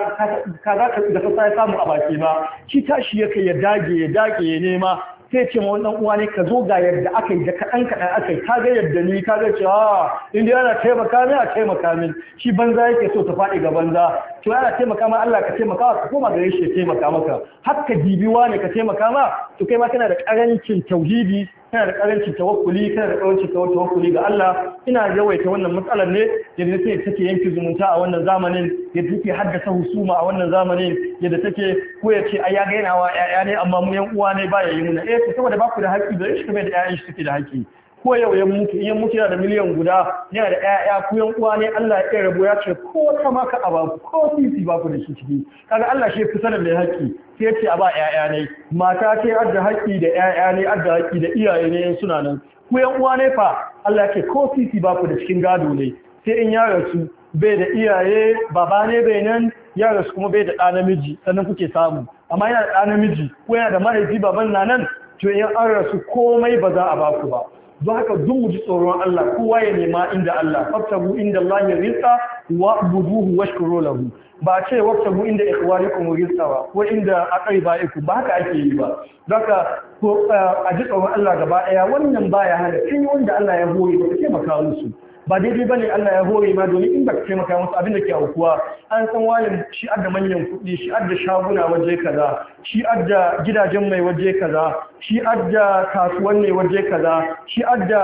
ga sassa ya samu a baki ba shi tashi ya kai ya dage ya dage ya nema sai ce ma wani ɗan uwa ne ka zo ga yadda aka yi da kaɗan kaɗan aka yi ka ga yadda ni ka ga cewa inda yana taimaka min a taimaka min shi banza yake so ta faɗi ga banza to yana taimaka ma Allah ka taimaka ka koma gare shi ya taimaka maka har ka dibiwa ne ka taimaka ma to kai ma kana da ƙarancin tauhidi kana da ƙarancin tawakkuli kana da ƙarancin tawakkuli ga Allah ina yawaita wannan matsalar ne yadda take take yanke zumunta a wannan zamanin yadda take haddasa husuma a wannan zamanin yadda take ko ya ce ai ya ga yana wa ƴaƴa ne amma mu yan uwa ne ba ya yi muna eh saboda ba ku da haƙƙi da shi kamar da ƴaƴan shi suke da haƙƙi ko yau ya mutu in mutu yana da miliyan guda yana da ƴaƴa ku yan uwa ne Allah ya kira rabo ya ce ko ta ma ka aba ko sisi ba ku da shi ciki kaga Allah shi fi sanin mai haƙƙi sai ya ce a ba ƴaƴa ne mata ce adda haƙƙi da ƴaƴa ne adda haƙƙi da iyaye ne suna nan ku yan uwa ne fa Allah ya ce ko sisi ba ku da cikin gado ne sai in ya rasu bai da iyaye baba ne bai nan ya rasu kuma bai da ɗa namiji sannan kuke samu amma yana da ɗa namiji ko yana da mahaifi baban na nan to in an rasu komai ba za a ba ku ba don haka duk mu ji tsoron Allah kowa ya nema inda Allah fabtagu inda Allah ya rizqa wa buduhu washkuru lahu ba ce wabtagu inda ikhwanikum rizqa ba ko inda aqribaikum ba haka ake yi ba don haka ko a ji tsoron Allah gaba daya wannan baya hana kai wanda Allah ya hore ka taimaka musu ba daidai bane Allah ya hore ma domin in ba ka taimaka musu abin da ke aukuwa an san wani shi adda manyan kuɗi shi adda shaguna waje kaza shi adda gidajen mai waje kaza shi adda kasuwan ne waje kaza shi adda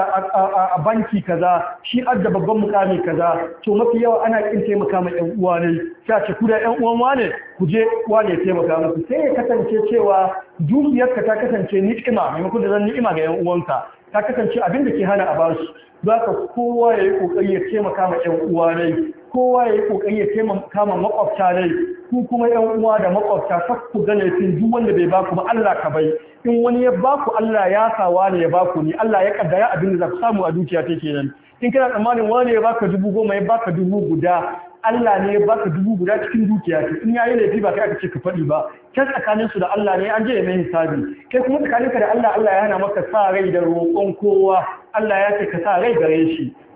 a banki kaza shi adda babban mukami kaza to mafi yawa ana kin taimaka ma ƴan uwa ne sai ce ku da ƴan uwan wane ku je wane taimaka musu sai ya kasance cewa dukiyarka ta kasance ni'ima maimakon da zan ni'ima ga ƴan uwanka ta kasance abin da ke hana a basu za ka kowa ya yi ƙoƙari ya taimaka ma ‘yan uwa ne, kowa ya yi ƙoƙari ya taimaka ma maƙwabta ne, ku kuma ‘yan uwa da maƙwabta kar ku gane fin duk wanda bai baku ba Allah ka bai. In wani ya baku Allah ya sawa ne ya baku ni, Allah ya kaddara abin da za ku samu a dukiya ta kenan. In kana tsammanin wani ya baka dubu goma ya baka dubu guda, Allah ne ya baka dubu guda cikin dukiya ce in yayi laifi ba kai aka ce ka faɗi ba kan tsakanin su da Allah ne an je ya mai hisabi kai kuma tsakaninka da Allah Allah ya hana maka sa rai da roƙon kowa Allah ya ce ka sa rai gare shi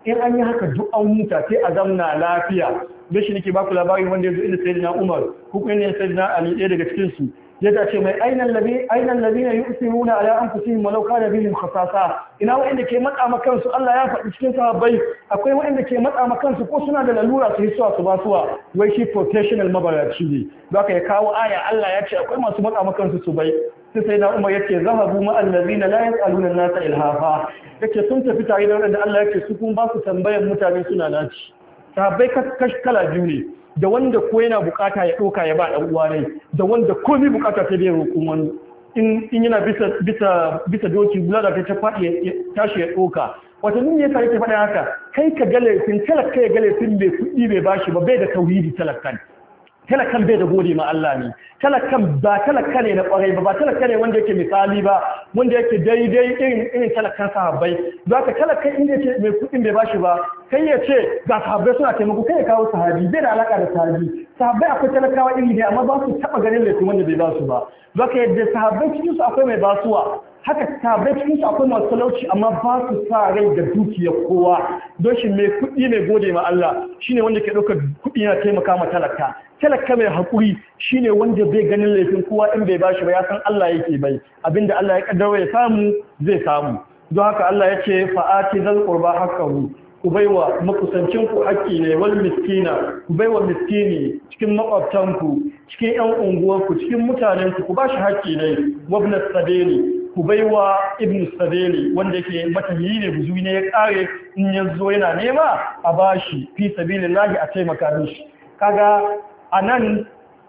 in an yi haka duk an huta sai a zamna lafiya da shi nake baku labarin wanda ya zo inda sayyidina Umar ko kuma ne sayyidina Ali ɗaya daga cikin su ya ce mai ainan labi ainan ladina yusiruna ala anfusihim walau kana bihim khasasa ina wanda ke matsa ma kansu Allah ya faɗi cikin sahabbai akwai wanda ke matsa ma kansu ko suna da lalura su yi suwa su ba suwa wai shi professional mabaraci ne zaka ya kawo aya Allah ya ce akwai masu matsa ma kansu su bai sai sai na Umar yace zahabu ma allazina la yasaluna an-nasa ilhafa yace sun tafi tare da wanda Allah yake su kun ba su tambayar mutane suna naci sahabbai kash kala biyu ne da wanda ko yana bukata ya doka ya ba dan uwa ne da wanda komai bukata ta bai roƙon wani in in yana bisa bisa bisa doki bulala ta ta fadi tashi ya doka wato mun yasa yake faɗa haka kai ka gale fin talaka ya gale fin bai kudi bai bashi ba bai da tauhidi talakan talakan bai da gode ma Allah ne talakan ba talaka ne na kwarai ba ba talaka ne wanda yake misali ba wanda yake daidai irin irin talakan sahabbai zaka talaka inda yake mai kudin bai bashi ba kai ya ce ga sahabbai suna taimako kai ya kawo sahabi bai da alaka da sahabi sahabbai akwai talakawa iri ne amma ba su taba ganin laifin wanda bai basu ba zaka yadda sahabbai cikin su akwai mai basuwa haka sahabbai cikin su akwai masu talauci amma ba su sa rai da dukiyar kowa don shi mai kudi mai gode ma Allah shine wanda ke ɗaukar kudi yana taimaka ma talaka talaka mai haƙuri shine wanda bai ganin laifin kowa in bai bashi ba ya san Allah yake bai abinda Allah ya kaddara ya samu zai samu don haka Allah ya ce fa'ati zal qurba haqqahu ku baiwa makusancin ku haƙƙi ne wal miskina ku baiwa miskini cikin makwabtanku cikin ƴan unguwarku cikin mutanen ku ku bashi haƙƙi ne wabna sabili ku baiwa ibn sabili wanda yake matahiyi ne buzuri ne ya kare in yazo yana nema a bashi fi sabilillahi a taimaka mishi kaga a nan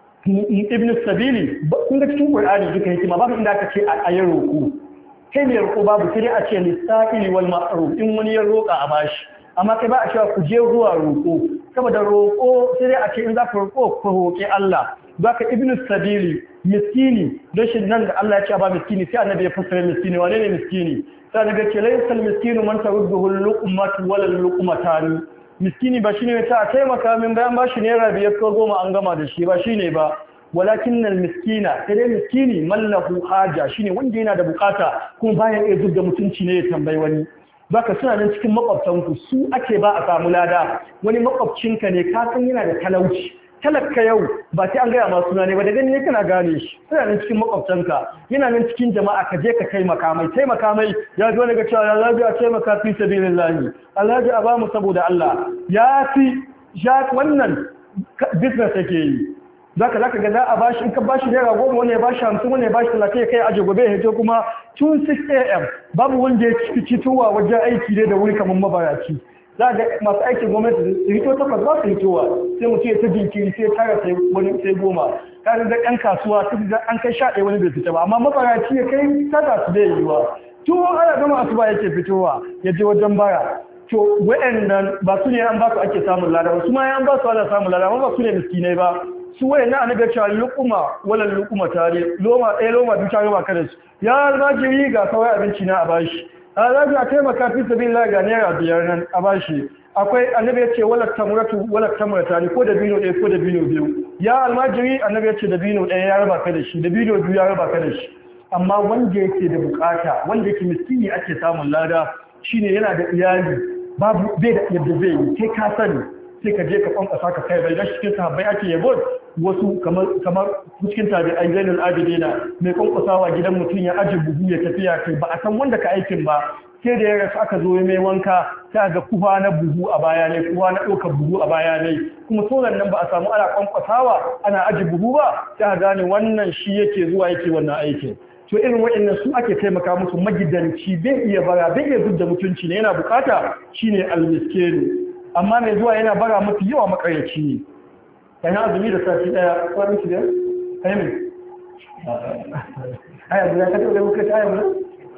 ibn sabili kun ga cikin qur'ani duka hikima babu inda aka ce a yi roƙo kai ne roƙo babu sai a ce lisa'ili wal ma'ruf in wani ya roƙa a bashi amma kai ba a cewa ku je zuwa roƙo saboda roƙo sai dai a ce in za ku roƙo ku roƙi Allah baka ibn sabili miskini don shi nan da Allah ya ce ba miskini sai annabi ya fassara miskini wane ne miskini sai annabi ya ce laysal miskinu man tarudduhu al-luqmatu wal luqmatani miskini ba shine ta taimaka min bayan bashi naira biyar ko goma an gama da shi ba shine ba walakinnal miskina sai dai miskini mallahu haja shine wanda yana da bukata kuma bayan iya zubda mutunci ne ya tambayi wani baka suna nan cikin makwabtanku su ake ba a samu lada wani makwabcinka ne ka san yana da talauci talaka yau ba sai an gaya ma suna ne ba da gani ne kana gane shi suna nan cikin makwabtanka yana nan cikin jama'a ka je ka taimaka mai taimaka mai ya zo daga cewa ya zaji a taimaka fi sabilillahi Allah ji a ba mu saboda Allah ya fi ya wannan business yake yi zaka zaka ga za a bashi in ka bashi naira goma wani ya bashi hamsin wani ya bashi talatin ya kai aje gobe ya je kuma tun six a m babu wanda ya ci fitowa wajen aiki ne da wuri kamar mabaraci za ga masu aikin gwamnati su hito takwas ba su hitowa sai mutum ya ta jinkiri sai tara sai wani sai goma kaga da ɗan kasuwa sai ga an kai sha ɗaya wani bai fita ba amma mabaraci ya kai tara su bai yiwa tun ana gama asuba yake fitowa ya je wajen bara to wa'annan ba su ne an ba su ake samun lada ba su ma an ba su ana samun lada ba su ne miskinai ba su wayan na annabi cewa luquma wala luquma tare loma ɗaya loma biyu tare ba kada su ya almajiri ga kawai abinci na a bashi alhaji a taimaka fi sabilillah ga naira biyar nan a bashi akwai annabi ya ce wala tamratu wala tamrata ne ko da bino ɗaya ko da bino biyu ya almajiri annabi ya ce da bino ɗaya ya raba ka da shi da bino biyu ya raba ka da shi amma wanda yake da bukata wanda yake miskini ake samun lada shine yana da iyali babu bai da yadda zai yi kai ka sani sai ka je ka kwankwasa ka kai bai dan cikin sahabbai ake yabo wasu kamar kamar cikin tabi'ai zainul abidina mai kwankwasawa gidan mutum ya aje buhu ya tafiya kai ba a san wanda ka aikin ba sai da ya rasu aka zo mai wanka sai ga kufa na buhu a baya ne kufa na ɗaukar buhu a baya ne kuma soran nan ba a samu ana kwankwasawa ana aje buhu ba sai a gane wannan shi yake zuwa yake wannan aikin to irin waɗannan su ake taimaka musu magidanci bai iya bara bai iya zubda mutunci ne yana bukata shine almiskinu amma mai zuwa yana bara mafi yawa makaryaci ne kayan azumi da sati daya kwanin shi da kayan mai aya guda ka taɓa muka ta aya guda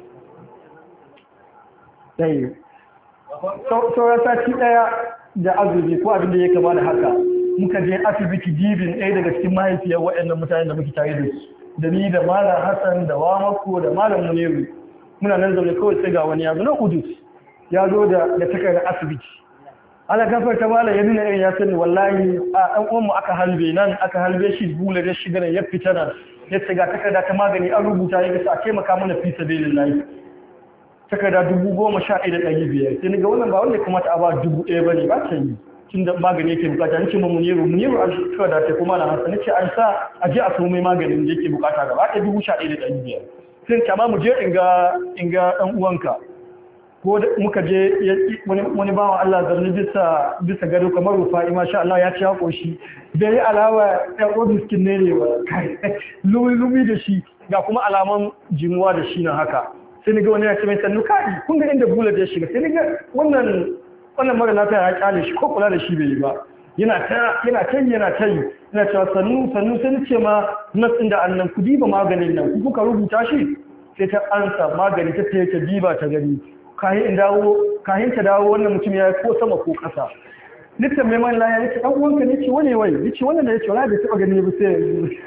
ɗaya sauran sati daya da azumi ko abin da ya kama da haka muka je asibiti jibin ɗaya daga cikin mahaifiyar waɗannan mutane da muke tare da su da ni da malam hassan da wamako da malam muniru muna nan zaune kawai sai ga wani ya zo na kudus ya zo da takardar asibiti ana gafarta mala ya nuna irin ya sani wallahi a ɗan uwanmu aka halbe nan aka halbe shi bula da shi ganin ya fita nan ya ce ga takarda ta magani an rubuta ya gasa a taimaka mana fi sabilillahi takarda dubu goma sha ɗaya da ɗari biyar sai ni ga wannan ba wanda kamata a ba dubu ɗaya ba ne ba ta yi tun da magani yake bukata ni ce ma muniru muniru an takarda ta kuma na hasa ni ce an sa a je a samu mai maganin da yake bukata gaba ɗaya dubu sha ɗaya da ɗari biyar sai ta ma mu je in ga in ga ɗan uwanka ko muka je wani bawan Allah zarni bisa bisa gado kamar rufa'i masha Allah ya ci ya koshi bai yi alawa ɗan obiskin ne ne ba lumi da shi ga kuma alaman jimuwa da shi na haka sai ni ga wani ya ce mai sannu kai kun ga inda bula da ya shiga sai ni ga wannan wannan mara lafiya ya kyale shi ko kula da shi bai yi ba yana ta yana ta yana ta yi yana cewa sannu sannu sai ni ce ma nasin da annan ku diba maganin nan ku kuka rubuta shi sai ta ansa magani ta ce ta diba ta gani kahin in dawo kahin ta dawo wannan mutum ya ko sama ko kasa littan mai man laya yace dan uwanka ne ce wane wai yace wannan da yace wala da taba gani ba sai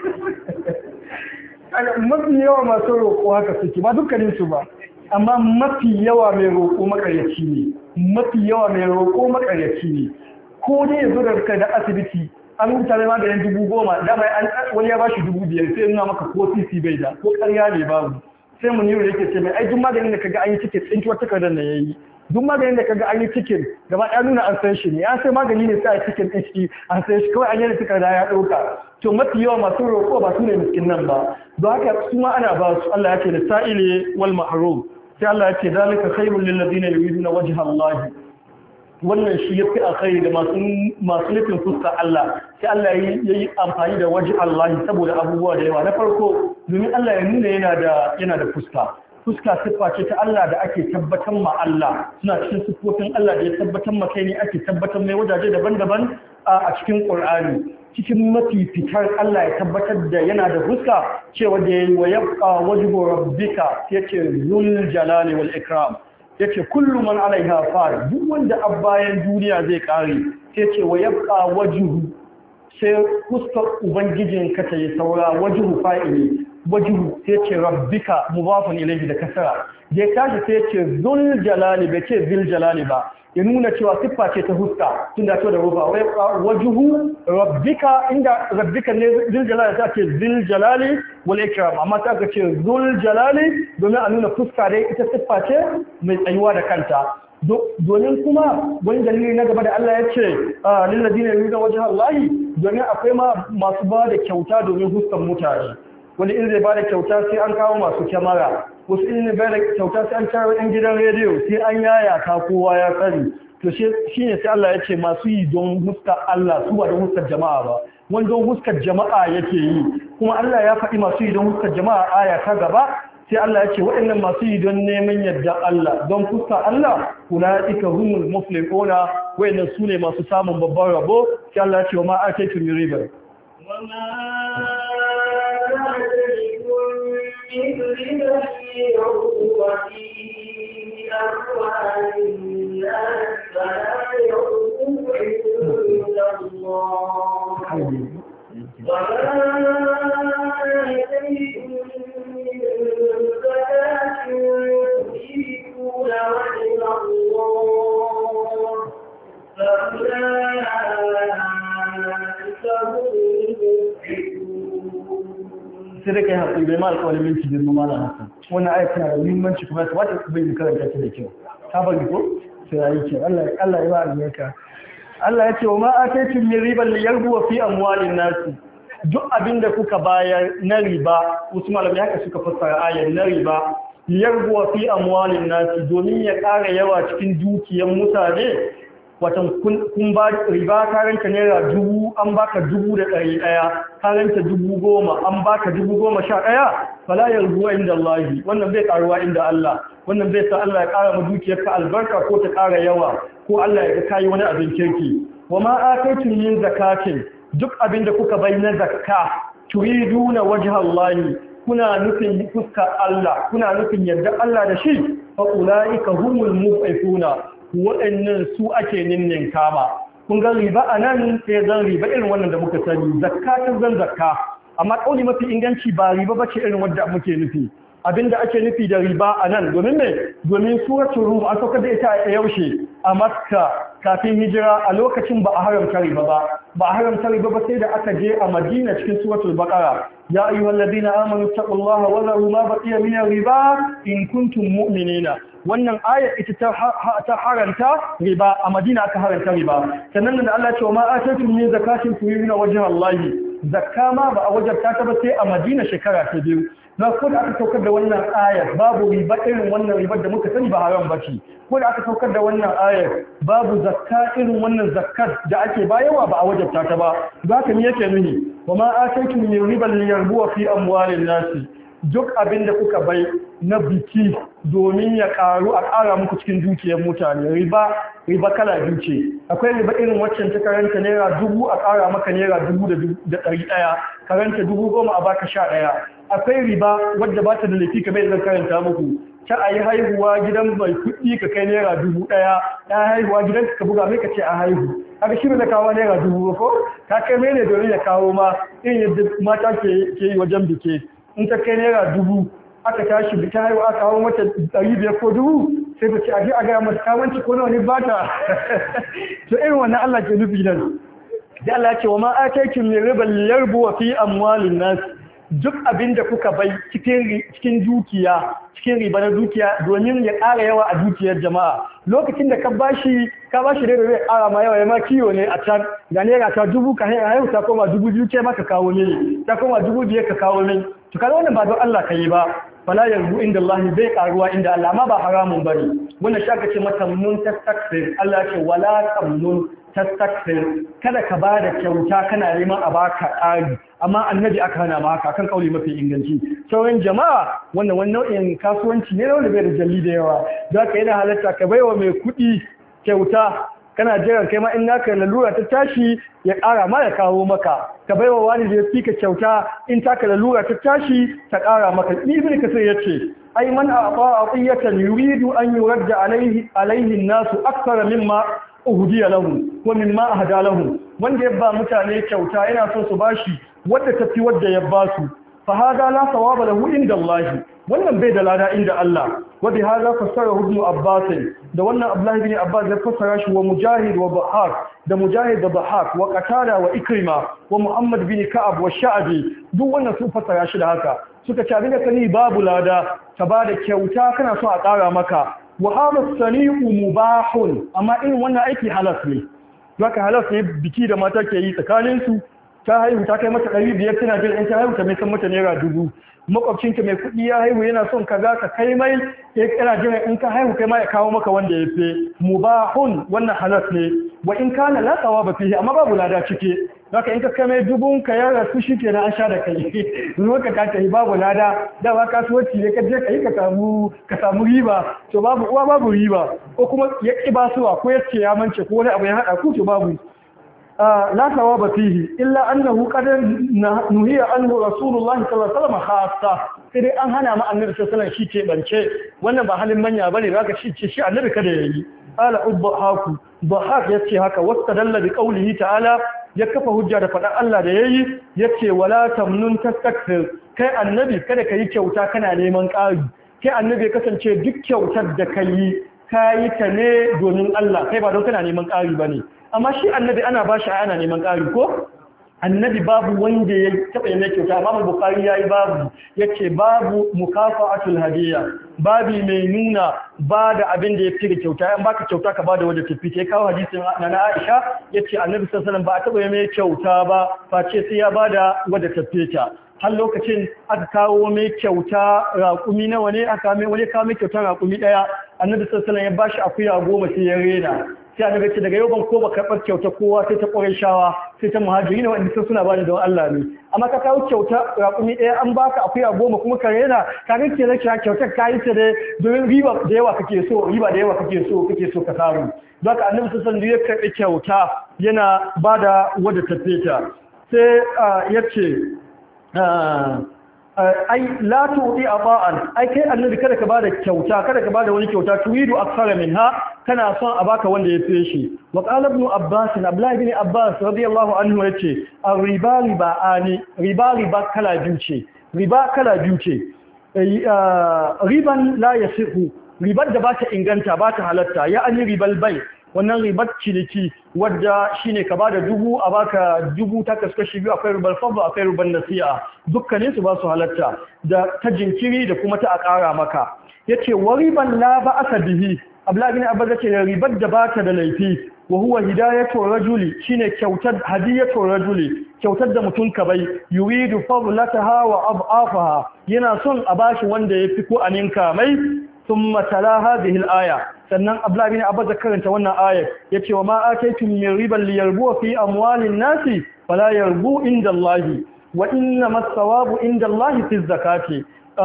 mafi yawa masu roƙo haka suke ba dukkanin su ba amma mafi yawa mai roƙo makaryaci ne mafi yawa mai roƙo makaryaci ne ko dai yazo da kai da asibiti an rubuta mai maganin dubu goma dama wani ya bashi dubu biyar sai nuna maka ko sisi bai da ko ƙarya ne babu sai mu niro yake ce mai ai duk maganin da kaga an yi ticket tsintuwar takardar da yayi duk maganin da kaga an yi ticket gaba ɗaya nuna an san shi ne ya sai magani ne sai a ticket ɗin shi an san shi kawai an yi takarda ya ɗauka to mafi yawa masu roƙo ba su ne miskin nan ba don haka su ma ana ba su Allah ya ce da sa'ile wal mahrum sai Allah ya ce zalika khairul lil ladina yuriduna wajha Allah wannan shi ya fi alkhairi da masu nufin fuskar Allah sai Allah ya yi amfani da waje Allah saboda abubuwa da yawa na farko domin Allah ya nuna yana da yana da fuska fuska siffa ce ta Allah da ake tabbatar ma Allah suna cikin siffofin Allah da ya tabbatar ma kai ne ake tabbatar mai wajaje daban-daban a cikin Qur'ani cikin mafi fitar Allah ya tabbatar da yana da fuska cewa da yayi wa yabqa wajhu rabbika yace zul jalali wal ikram yace kullu man alaiha far duk wanda a bayan duniya zai kare yace wa yabqa wajhu sai fuskar ubangijin ka ta yi saura wajhu fa'ili wajhu sai yace rabbika mudafun ilayhi da kasara da ya tashi sai yace zul jalali bai ce zil jalali ba ya nuna cewa siffa ce ta huska tun da da rufa wai wajuhu rabbika inda rabbika ne zil jalali ta ce zil jalali wal ikram amma ta ga ce zul jalali domin a nuna fuska dai ita siffa ce mai tsayuwa da kanta domin kuma wani dalili na gaba da Allah ya ce lil ladina yuriduna wajha Allah domin akwai ma masu ba da kyauta domin huskan mutane wani in zai ba da kyauta sai an kawo masu kyamara wasu in zai ba da kyauta sai an kawo yan gidan rediyo sai an yaya ta kowa ya tsari to shi ne sai Allah ya ce masu yi don huskar Allah su ba don huskar jama'a ba wani don huskar jama'a yake yi kuma Allah ya faɗi masu yi don huskar jama'a aya ta gaba sai Allah ya ce waɗannan masu yi don neman yadda Allah don fuskar Allah ulaika humul muflihuna waɗannan su ne masu samun babban rabo sai Allah ya ce wa ma ataytum min riba من ربا يربو في أموال الناس فلا يربو عند الله وما آتيتم من زكاة تريدون وجه الله فأولئك هم المفلحون sai da kai haƙuri bai ma alƙawarin minti girma ma na hasan wannan aiki na da muhimmanci kuma ta wata bai yi karanta ta da kyau ta bari ko sai ya yi kyau Allah Allah ya ba albarka Allah ya ce wa ma ataytum min riban li yarbu fi amwalin nas duk abinda kuka bayar na riba wasu malamai haka suka fassara ayar na riba li yarbu fi amwalin nas domin ya ƙara yawa cikin dukiyar mutane watan kun ba riba karanta naira dubu an baka dubu da ɗari ɗaya karanta dubu goma an baka dubu goma sha ɗaya fala yarbuwa inda Allah wannan bai karuwa inda Allah wannan bai sa Allah ya ƙara ma dukiyarka albarka ko ta ƙara yawa ko Allah ya ga kai wani abin kirki wa ma ataytum min zakatin duk abin da kuka bai na zakka turiduna wajha Allah kuna nufin fuskar Allah kuna nufin yadda Allah da shi fa ulaika humul muflihuna waɗannan su ake ninnin kama kun ga riba a nan sai zan riba irin wannan da muka sani zakka ta zan zakka amma ƙauni mafi inganci ba riba ba ce irin wadda muke nufi abinda ake nufi da riba a nan domin mai domin suratul rum an saukar da ita a yaushe a makka kafin hijira a lokacin ba a haramta riba ba ba a haramta riba ba sai da aka je a Madina cikin suratul Baqara ya ayyuhal ladina amanu taqullaha wa dharu ma baqiya min riba in kuntum mu'minina wannan aya ita ta haranta riba a Madina aka haranta riba sannan da Allah ya ce wa ma atatum min zakatin turiduna wajha Allah zakka ma ba a wajabta ta ba sai a Madina shekara ta biyu na ko da aka saukar da wannan ayar babu riba irin wannan ribar da muka sani ba haram bace ko da aka saukar da wannan ayar babu zakka irin wannan zakkar da ake bayarwa ba a wajabta ta ba zaka me yake nuni wa ma ataytum min riban liyarbu fi amwalin nasi duk abin da kuka bai na biki domin ya karu a ƙara muku cikin dukiyar mutane riba riba kala biyu ce akwai riba irin waccan ta karanta naira dubu a ƙara maka naira dubu da ɗari ɗaya karanta dubu goma a baka sha ɗaya akwai riba wadda ba ta da laifi kamar yadda karanta muku ta a yi haihuwa gidan mai kuɗi ka kai naira dubu ɗaya ya haihuwa gidan ka buga mai ka ce a haihu aka shi da kawo naira dubu ko ka kai mai ne domin ya kawo ma irin yadda mata ke yi wajen bike in ta kai naira dubu aka tashi biki haihuwa aka kawo mata ɗari biyar ko dubu sai ta ce a ji a gaya mata kawanci ko nawa ne ba ta to irin wannan Allah ke nufi nan da Allah ce wa ma ataykum min riban yarbu fi amwalin nas duk abin da kuka bai cikin dukiya cikin riba na dukiya domin ya ƙara yawa a dukiyar jama'a lokacin da ka bashi ka bashi da zai ƙara ma yawa ya ma kiyo ne a can ga naira ta dubu ka haihu ta koma dubu biyu ke maka kawo mini ta koma dubu biyar ka kawo mini to kaga wannan ba don Allah ka yi ba fala yanzu inda Allah bai karuwa inda Allah amma ba haramun bane wannan shaka ce mata mun tastakfir Allah ce wala tamnun tastakfir kada ka bada kyauta kana neman a baka ƙari amma annabi aka hana ma haka kan kauli mafi inganci sauran jama'a wannan wani nau'in kasuwanci ne wanda bai da jalli da yawa za ka yana halatta ka baiwa mai kuɗi kyauta kana jiran kai ma in naka lalura ta tashi ya ƙara ma ya kawo maka ka baiwa wani da ya fika kyauta in taka lalura ta tashi ta ƙara maka ibn kasir yace ai man a'ta aqiyatan yuridu an yuradda alaihi alaihi an-nasu akthara mimma uhdiya lahu wa mimma ahda lahu wanda ya ba mutane kyauta yana son su bashi wadda tafi wadda ya basu fa hada la thawaba lahu inda Allah wannan bai da lada inda Allah wa bi hada fasara ibn Abbas da wannan Abdullah ibn Abbas ya fassara shi wa Mujahid wa Bahar da Mujahid da Bahar wa Qatada wa Ikrima wa Muhammad bin Ka'ab wa Sha'bi duk wannan sun fassara shi da haka suka ce abin da kani babu lada ka bada kyauta kana so a ƙara maka wa hada sani'u mubahun amma irin wannan aiki halas ne zaka halas ne biki da mata ke yi tsakanin su ta haihu ta kai mata ɗari biyar tana jin in ta haihu ta mai san mata naira dubu makwabcinka mai kuɗi ya haihu yana son kaza ka kai mai ya kana jin in ka haihu kai ma ya kawo maka wanda ya fi mubahun wannan halas ne wa in kana la thawaba fihi amma babu lada cike zaka in ka kai mai dubun ka ya rasu shikenan an sha da kai ruwa ka ka kai babu lada da ba kasuwanci ne ka je kai ka samu ka samu riba to babu uwa babu riba ko kuma ya kibasuwa ko ya ce ya mance ko wani abu ya hada ku to babu لا ثواب فيه إلا أنه قد نهي عنه رسول الله صلى الله عليه وسلم خاصة sai dai an hana ma annabi sallallahu alaihi wasallam shi ce bance wannan ba halin manya bane zaka shi ce shi annabi kada yayi ala ubbahaku bahak yace haka wastadalla bi qawlihi ta'ala ya kafa hujja da faɗan Allah da yayi yace wala tamnun tastakthir kai annabi kada kai kyauta kana neman ƙari kai annabi ya kasance duk kyautar da kai kai ta ne domin Allah kai ba don kana neman ƙari bane amma shi annabi ana ba shi ana neman ƙari ko annabi babu wanda ya taɓa yin kyauta amma Bukhari yayi babu yace babu mukafa'atul hadiya babi mai nuna ba da abin da ya fi kyauta in baka kyauta ka bada wanda tafi sai kawo hadisin na Aisha yace annabi sallallahu alaihi wasallam ba a taɓa mai kyauta ba face sai ya bada wanda tafi ta har lokacin aka kawo mai kyauta raƙumi nawa ne aka mai wani kawo mai kyauta raƙumi ɗaya annabi sallallahu alaihi wasallam ya bashi akuya goma sai ya rena sai annabi ce daga yau ban ko ba karɓar kyauta kowa sai ta shawa sai ta muhajiri ne wanda sun suna bani don Allah ne amma ka kawo kyauta raƙumi ɗaya an baka akuya goma kuma ka rena ka ga ke zaki kyautar ka yi ta da domin riba da yawa kake so riba da yawa kake so kake so ka samu don haka annabi sallallahu alaihi wasallam ya karɓi kyauta yana bada wadda ta feta sai ya ce ai la tu'ti ata'an ai kai annabi kada ka bada kyauta kada ka bada wani kyauta turidu akthara minha kana son a baka wanda ya fi shi wa qala ibn abbas abdullah ibn abbas radiyallahu anhu yace ar-riba riba ani riba riba kala biyu ce riba kala biyu ce riban la yasihu ribar da ba ta inganta ba ta halatta ya an yi ribal bai wannan ribar ciniki wadda shine ka bada dubu a baka dubu ta kaskashi biyu akwai ribar fadl akwai ribar nasi'a dukkanin su ba su halatta da ta jinkiri da kuma ta a ƙara maka yace wariban la ba'asa bihi Abdullah bin Abbas yace ribar da bata da laifi wa huwa hidayatu rajuli shine kyautar hadiyatu rajuli kyautar da mutum ka bai yuridu fadlataha wa abafaha yana son a bashi wanda yafi ko aninka mai thumma tala hadhihi al-aya sannan Abdullah bin Abbas karanta wannan ayat yace wa ma ataytum min riban liyarbu fi amwalin nasi fala yarbu inda Allah wa innamas thawabu inda Allah fi zakati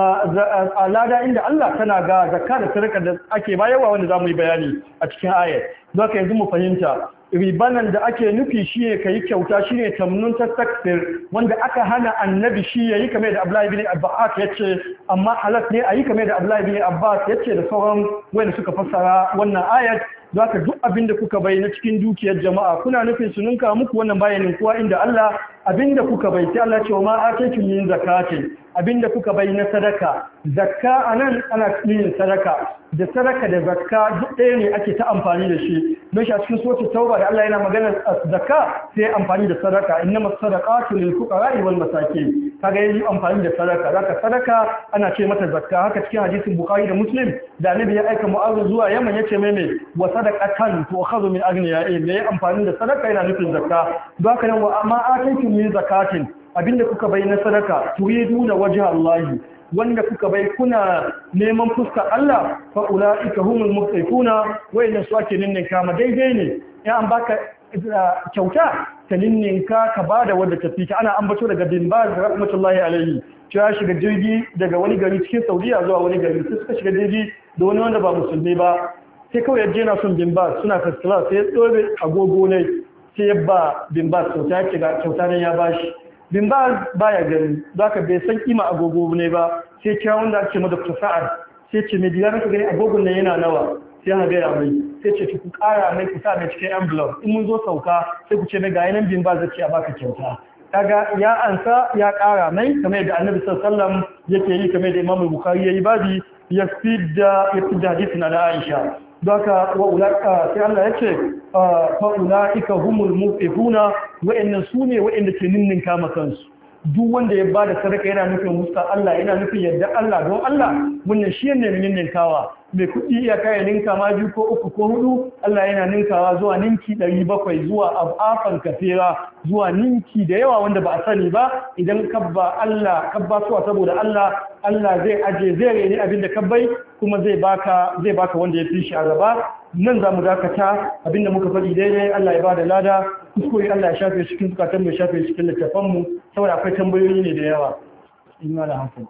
alada inda Allah tana ga zakka da sadaka da ake bayarwa wanda zamu yi bayani a cikin ayat don ka yanzu mu fahimta ribanan da ake nufi shine kai kyauta shine tamnun tastakbir wanda aka hana annabi shi yayi kamar da Abdullah ibn Abbas yace amma halas ne ayi kamar da Abdullah ibn Abbas yace da sauran wanda suka fassara wannan ayat zaka duk abinda kuka bai na cikin dukiyar jama'a kuna nufin su ninka muku wannan bayanin kuwa inda Allah abinda kuka bai sai Allah ce wa ma ataytum min zakatin abinda kuka bai na sadaka zakka anan ana yin sadaka da sadaka da zakka duk ɗaya ne ake ta amfani da shi don shi a cikin suratul tauba da Allah yana magana zakka sai amfani da sadaka innamas sadaqatu lil fuqara'i wal masakin kaga yayi amfani da sadaka zaka sadaka ana ce mata zakka haka cikin hadisin bukhari da muslim da annabi ya aika mu'adh zuwa yaman yace mai mai wa sadaqatan tu'khadhu min aghniya'in yayi amfani da sadaka yana nufin zakka don haka nan wa amma ataytum min zakatin abinda kuka bai na sadaka turiduna wajha Allah wanda kuka bai kuna neman fuskar Allah fa ulaika humul muflihuna wayanda su ake ninnin kama daidai ne ya an baka kyauta ta ninninka ka bada wanda tafi ta ana ambato daga bin baz rahmatullahi alaihi cewa shiga jirgi daga wani gari cikin Saudiya zuwa wani gari sai suka shiga jirgi da wani wanda ba musulmi ba sai kawai yaje na son bin baz suna first class sai ya dore agogo ne sai ya ba bin baz kyauta ya ce ga kyauta ne ya bashi bin ba baya gani zaka bai san kima agogo ne ba sai kira wanda ake ma Doctor Sa'ad sai ce me diga ka gani agogon nan yana nawa sai ha ga ya mai sai ce ku kara mai ku sa mai cikin envelope in mun zo sauka sai ku ce mai ga yanan bin ba zai a baka kyauta kaga ya ansa ya kara mai kamar yadda Annabi sallallahu alaihi wasallam yake yi kamar yadda Imam Bukhari yayi babi ya fidda ya fidda hadisin na Aisha Daka wa ulaka sai Allah ya ce fa ulaika humul mufihuna wa'annan sune wa'anda ke ninninka makansu duk wanda ya bada sadaka yana nufin musta Allah yana nufin yadda Allah don Allah wannan shi ne ninninkawa mai kuɗi iya kai ninka ma biyu ko uku ko hudu Allah yana ninkawa zuwa ninki ɗari bakwai zuwa afafan kafira zuwa ninki da yawa wanda ba a sani ba idan kabba Allah kabba suwa saboda Allah Allah zai aje zai reni abin da kabbai kuma zai baka zai baka wanda ya fi shi a gaba nan zamu dakata abinda muka faɗi daidai Allah ya bada lada kuskure Allah ya shafe cikin zukatan mu ya shafe cikin littafan mu saboda akwai tambayoyi ne da yawa ina da hankali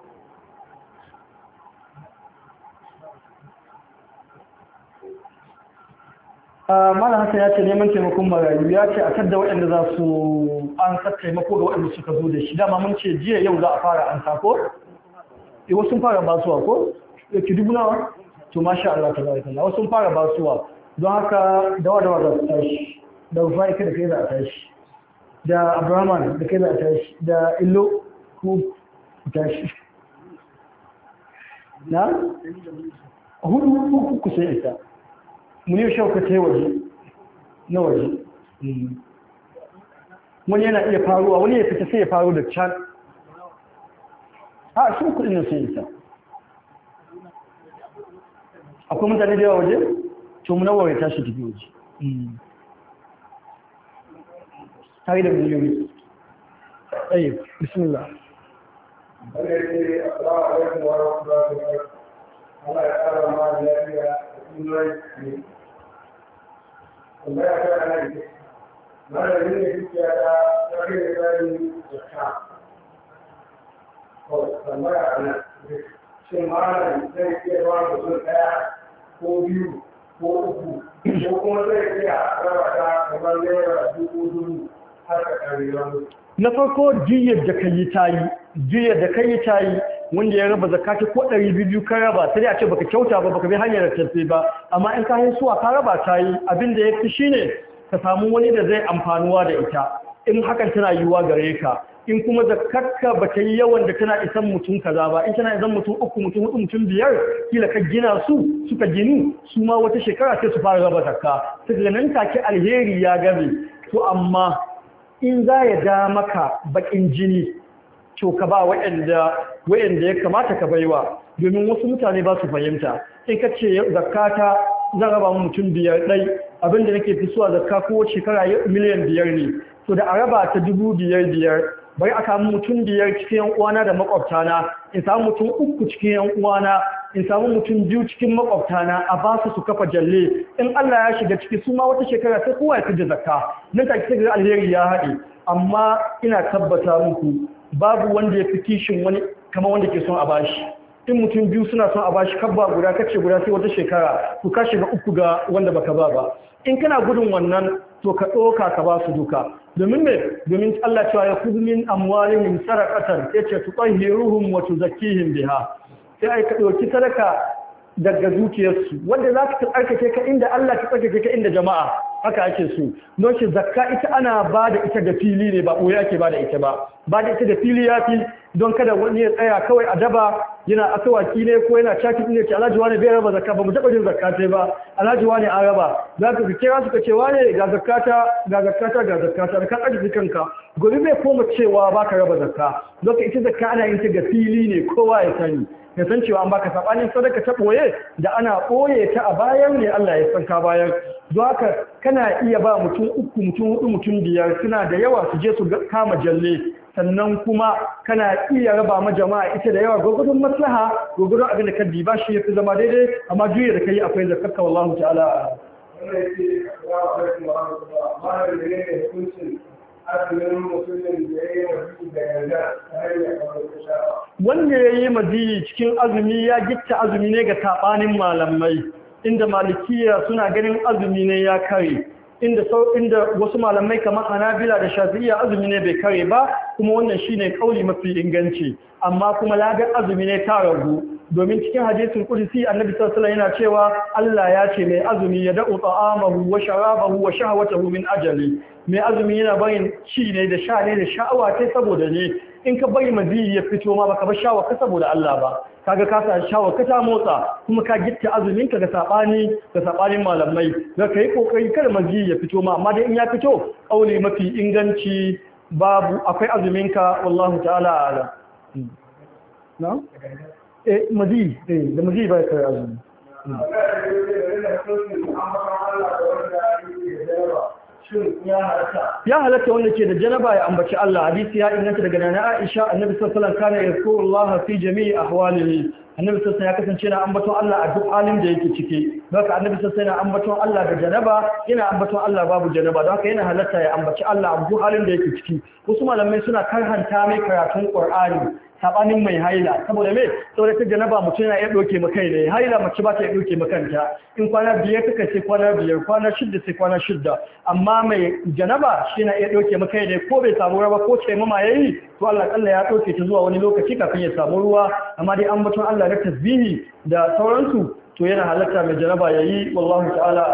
Malam Hassan ya ce neman taimakon marayu ya ce a kadda waɗanda za su an sa taimako ga waɗanda suka zo da shi dama mun ce jiya yau za a fara an sako? E wasu sun fara basuwa ko? Ki dubu nawa? To masha Allah ta zai kalla wasu sun fara basuwa don haka dawa dawa za su tashi da Rufai da kai za a tashi da Abraman da kai za a tashi da Illo ku tashi na? Hudu hudu ku sai ita mun yi shauka ta waje na waje wani yana iya faruwa wani ya fita sai ya faru da can a sun kudin nan sai isa akwai mutane da yawa waje to munawar ya tashi tafi waje tare da miliyoyi ɗaya bismillah Allah ya ƙara ma lafiya da tambaya ta ana yi malamin da dukiya ta tsari da tsari da ta kawai tambaya ana shin malamin zai iya ba mutum ɗaya ko biyu ko uku ko kuma zai iya raba ta kamar naira dubu dubu har ka ƙari wani na farko jiyar da ka yi ta yi jiyar da ka yi ta yi wanda ya raba zakati ko ɗari biyu ka raba sai a ce baka kyauta ba baka bi hanyar da tafi ba amma in ka suwa ka raba ta yi abin da ya fi shine ka samu wani da zai amfanuwa da ita in hakan tana yiwuwa gare ka in kuma zakarka ba ta yi yawan da tana isan mutum kaza ba in tana isan mutum uku mutum hudu mutum biyar kila ka gina su suka ginu su ma wata shekara sai su fara raba zakka sai nan take alheri ya gabe to amma in za ya da maka bakin jini to ka ba waɗanda waɗanda ya kamata ka baiwa domin wasu mutane ba su fahimta in ka ce zakata zan raba mutum biyar ɗai abinda nake fi suwa zakka ko shekara miliyan biyar ne to da a raba ta dubu biyar biyar bari a samu mutum biyar cikin yan uwana da makwabtana in samu mutum uku cikin yan uwana in samu mutum biyu cikin makwabtana a ba su su kafa jalle in Allah ya shiga ciki su ma wata shekara sai kowa ya fidda zakka nan take sai alheri ya haɗe amma ina tabbata muku babu wanda ya fi kishin wani kamar wanda ke son a bashi in mutum biyu suna son a bashi kabba guda kace guda sai wata shekara to ka shiga uku ga wanda baka ba ba in kana gudun wannan to ka ɗauka ka ba su duka domin me domin Allah cewa ya kudu min amwalihim sadaqatan yace tutahhiruhum wa tuzakkihim biha sai ai ka ɗauki sadaka daga zuciyarsu wanda za ka tsarkake ka inda Allah ka tsarkake ka inda jama'a haka ake so don shi zakka ita ana ba da ita da fili ne ba ɓoye ake ba da ita ba ba da ita da fili ya fi don kada wani ya tsaya kawai a daba yana asawaki ne ko yana caki ne ce alhaji wani bai raba zakka ba mu taɓa jin zakka ce ba alhaji wani an raba za ka kira suka ce wane ga zakkata ga zakkata ga zakkata da kan ajiye kanka gobe bai koma cewa ba ka raba zakka don ita zakka ana yin ta ga fili ne kowa ya sani ya san cewa an baka sabanin sadaka ta boye da ana boye ta a bayan ne Allah ya san ka bayan don haka kana iya ba mutum uku mutum hudu mutum biyar suna da yawa su je su kama jalle sannan kuma kana iya raba ma jama'a ita da yawa gurgurdun maslaha gurgurdun abin da ka diba shi yafi zama daidai amma juya da kai akwai zakka wallahu ta'ala wannan yake assalamu alaikum wa rahmatullahi wa barakatuh azumin mutumin da ya yi mazi da yarda ta hanyar kamar wanda ya yi mazi cikin azumi ya gitta azumi ne ga saɓanin malamai inda malikiya suna ganin azumi ne ya kare inda inda wasu malamai kamar hanabila da shafi'iyya azumi ne bai kare ba kuma wannan shine kauli mafi inganci amma kuma lagar azumi ne ta ragu domin cikin hadisin qudsi annabi sallallahu alaihi wasallam yana cewa Allah ya ce mai azumi ya da'u ta'amahu wa sharabahu wa shahwatahu min ajali mai azumi yana barin ci ne da sha ne da sha'awa kai saboda ne in ka bari maziyi ya fito ma baka bar sha'awa ka saboda Allah ba kaga ka sa sha'awa ka ta motsa kuma ka gitta azumin ka ga sabani ga sabanin malamai da kai kokari kada maziyi ya fito ma amma dai in ya fito kauli mafi inganci babu akwai azumin ka wallahu ta'ala ala na eh maziyi eh da maziyi ba kai azumi ya halatta wanda ke da janaba ya ambaci Allah hadisi ya inganta daga nana Aisha annabi sallallahu alaihi wasallam kana yazkurullah fi jami'i ahwalihi annabi sallallahu ya kasance na ambaton Allah a duk halin da yake ciki haka annabi sallallahu yana ambaton Allah da janaba yana ambaton Allah babu janaba don haka yana halatta ya ambaci Allah a duk halin da yake ciki wasu malamai suna karhanta mai karatun Qur'ani sabanin mai haila saboda me saboda ta janaba mutum yana iya doke maka ne haila mace ba ta iya doke makanta in kwana biyar kaka ce kwana biyar kwana shidda sai kwana shidda amma mai janaba shi na iya doke maka ne ko bai samu ruwa ko ce mama yayi to Allah kalla ya doke ta zuwa wani lokaci kafin ya samu ruwa amma dai an baton Allah da tasbihi da sauransu to yana halatta mai janaba yayi wallahi ta'ala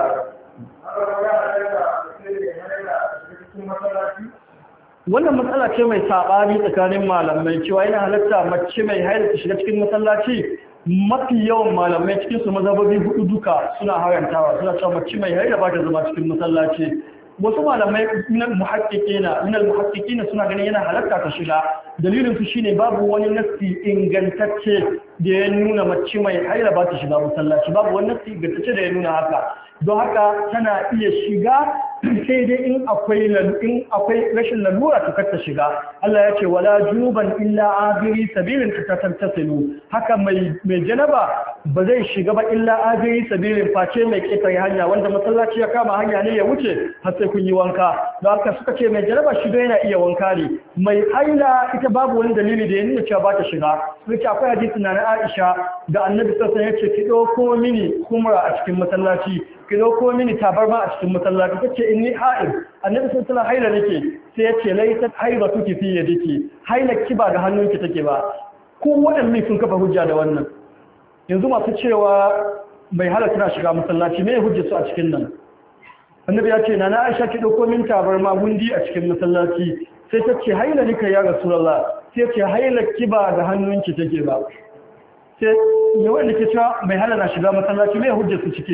wannan matsala ce mai saɓani tsakanin malamai cewa yana halatta mace mai haila ta shiga cikin masallaci mafi yawan malamai cikin su mazhabobi hudu duka suna harantawa suna cewa mace mai haila ba ta zama cikin masallaci wasu malamai minal muhaqqiqina minal muhaqqiqina suna ganin yana halatta ta shiga dalilin su shine babu wani nasi ingantacce da ya nuna mace mai haila ba ta shiga masallaci babu wani nasi ingantacce da ya nuna haka don haka tana iya shiga sai dai in akwai in akwai rashin lalura to kar ta shiga Allah ya ce wala juban illa abiri sabilin tatantasilu haka mai mai janaba ba zai shiga ba illa abiri sabilin face mai ketare hanya wanda masallaci ya kama hanya ne ya wuce har sai kun yi wanka don haka suka ce mai janaba shi yana iya wanka ne mai haila ita babu wani dalili da ya nuna cewa ba ta shiga suka akwai hadisi na Aisha da Annabi sallallahu alaihi wasallam ya ce ki dauko mini kumra a cikin masallaci ki dauko mini tabarma a cikin masallaci tace inni ha'id Annabi sallallahu alaihi wasallam haila nake sai ya ce laysat haidatu ki fi yadiki haila ki ba ga hannunki take ba ko wadanne sun kafa hujja da wannan yanzu masu cewa bai halatta na shiga masallaci me hujjar su a cikin nan Annabi ya ce na Aisha ki dauko min tabarma gundi a cikin masallaci sai ta ce haila nika ya rasulullah sai ce haila ki ba ga hannunki take ba sai ne wanda ke cewa mai hala na shiga masallaci mai hujjar su cike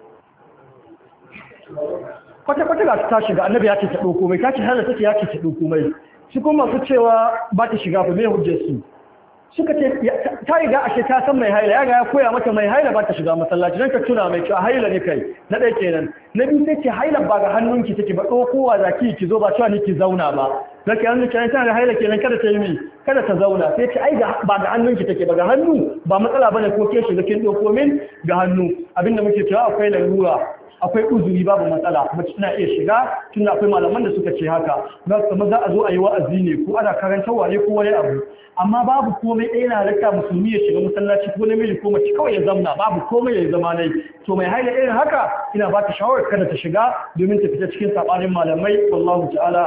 kwata kwata ga ta shiga annabi ya ce ta dauko mai kace hala take ya ce ta dauko mai shi kuma masu cewa ba ta shiga ba mai hujjar su suka ce ta riga ashe ta san mai haila ya ga ya koya mata mai haila ba ta shiga masallaci dan ka tuna mai cewa haila ne kai na dai kenan na biyu sai ce haila ba ga hannunki take ba dokowa zaki ki zo ba cewa ni ki zauna ba dan ka yanzu kenan tana da haila kenan kada ta yi mi kada ta zauna sai ce ai ba ga hannunki take ba ga hannu ba matsala bane ko ke shiga kin doko min ga hannu abinda muke cewa akwai lalura akwai uzuri babu matsala mace tana iya shiga tunda akwai malaman da suka ce haka za su za a zo a yi wa'azi ne ko ana karantarwa ne ko wani abu amma babu komai ɗaya na raka musulmi ya shiga masallaci ko namiji ko mace kawai ya zamna babu komai ya zama nai to mai haila irin haka ina ba ta shawarar kada ta shiga domin ta fita cikin sabanin malamai wallahu ta'ala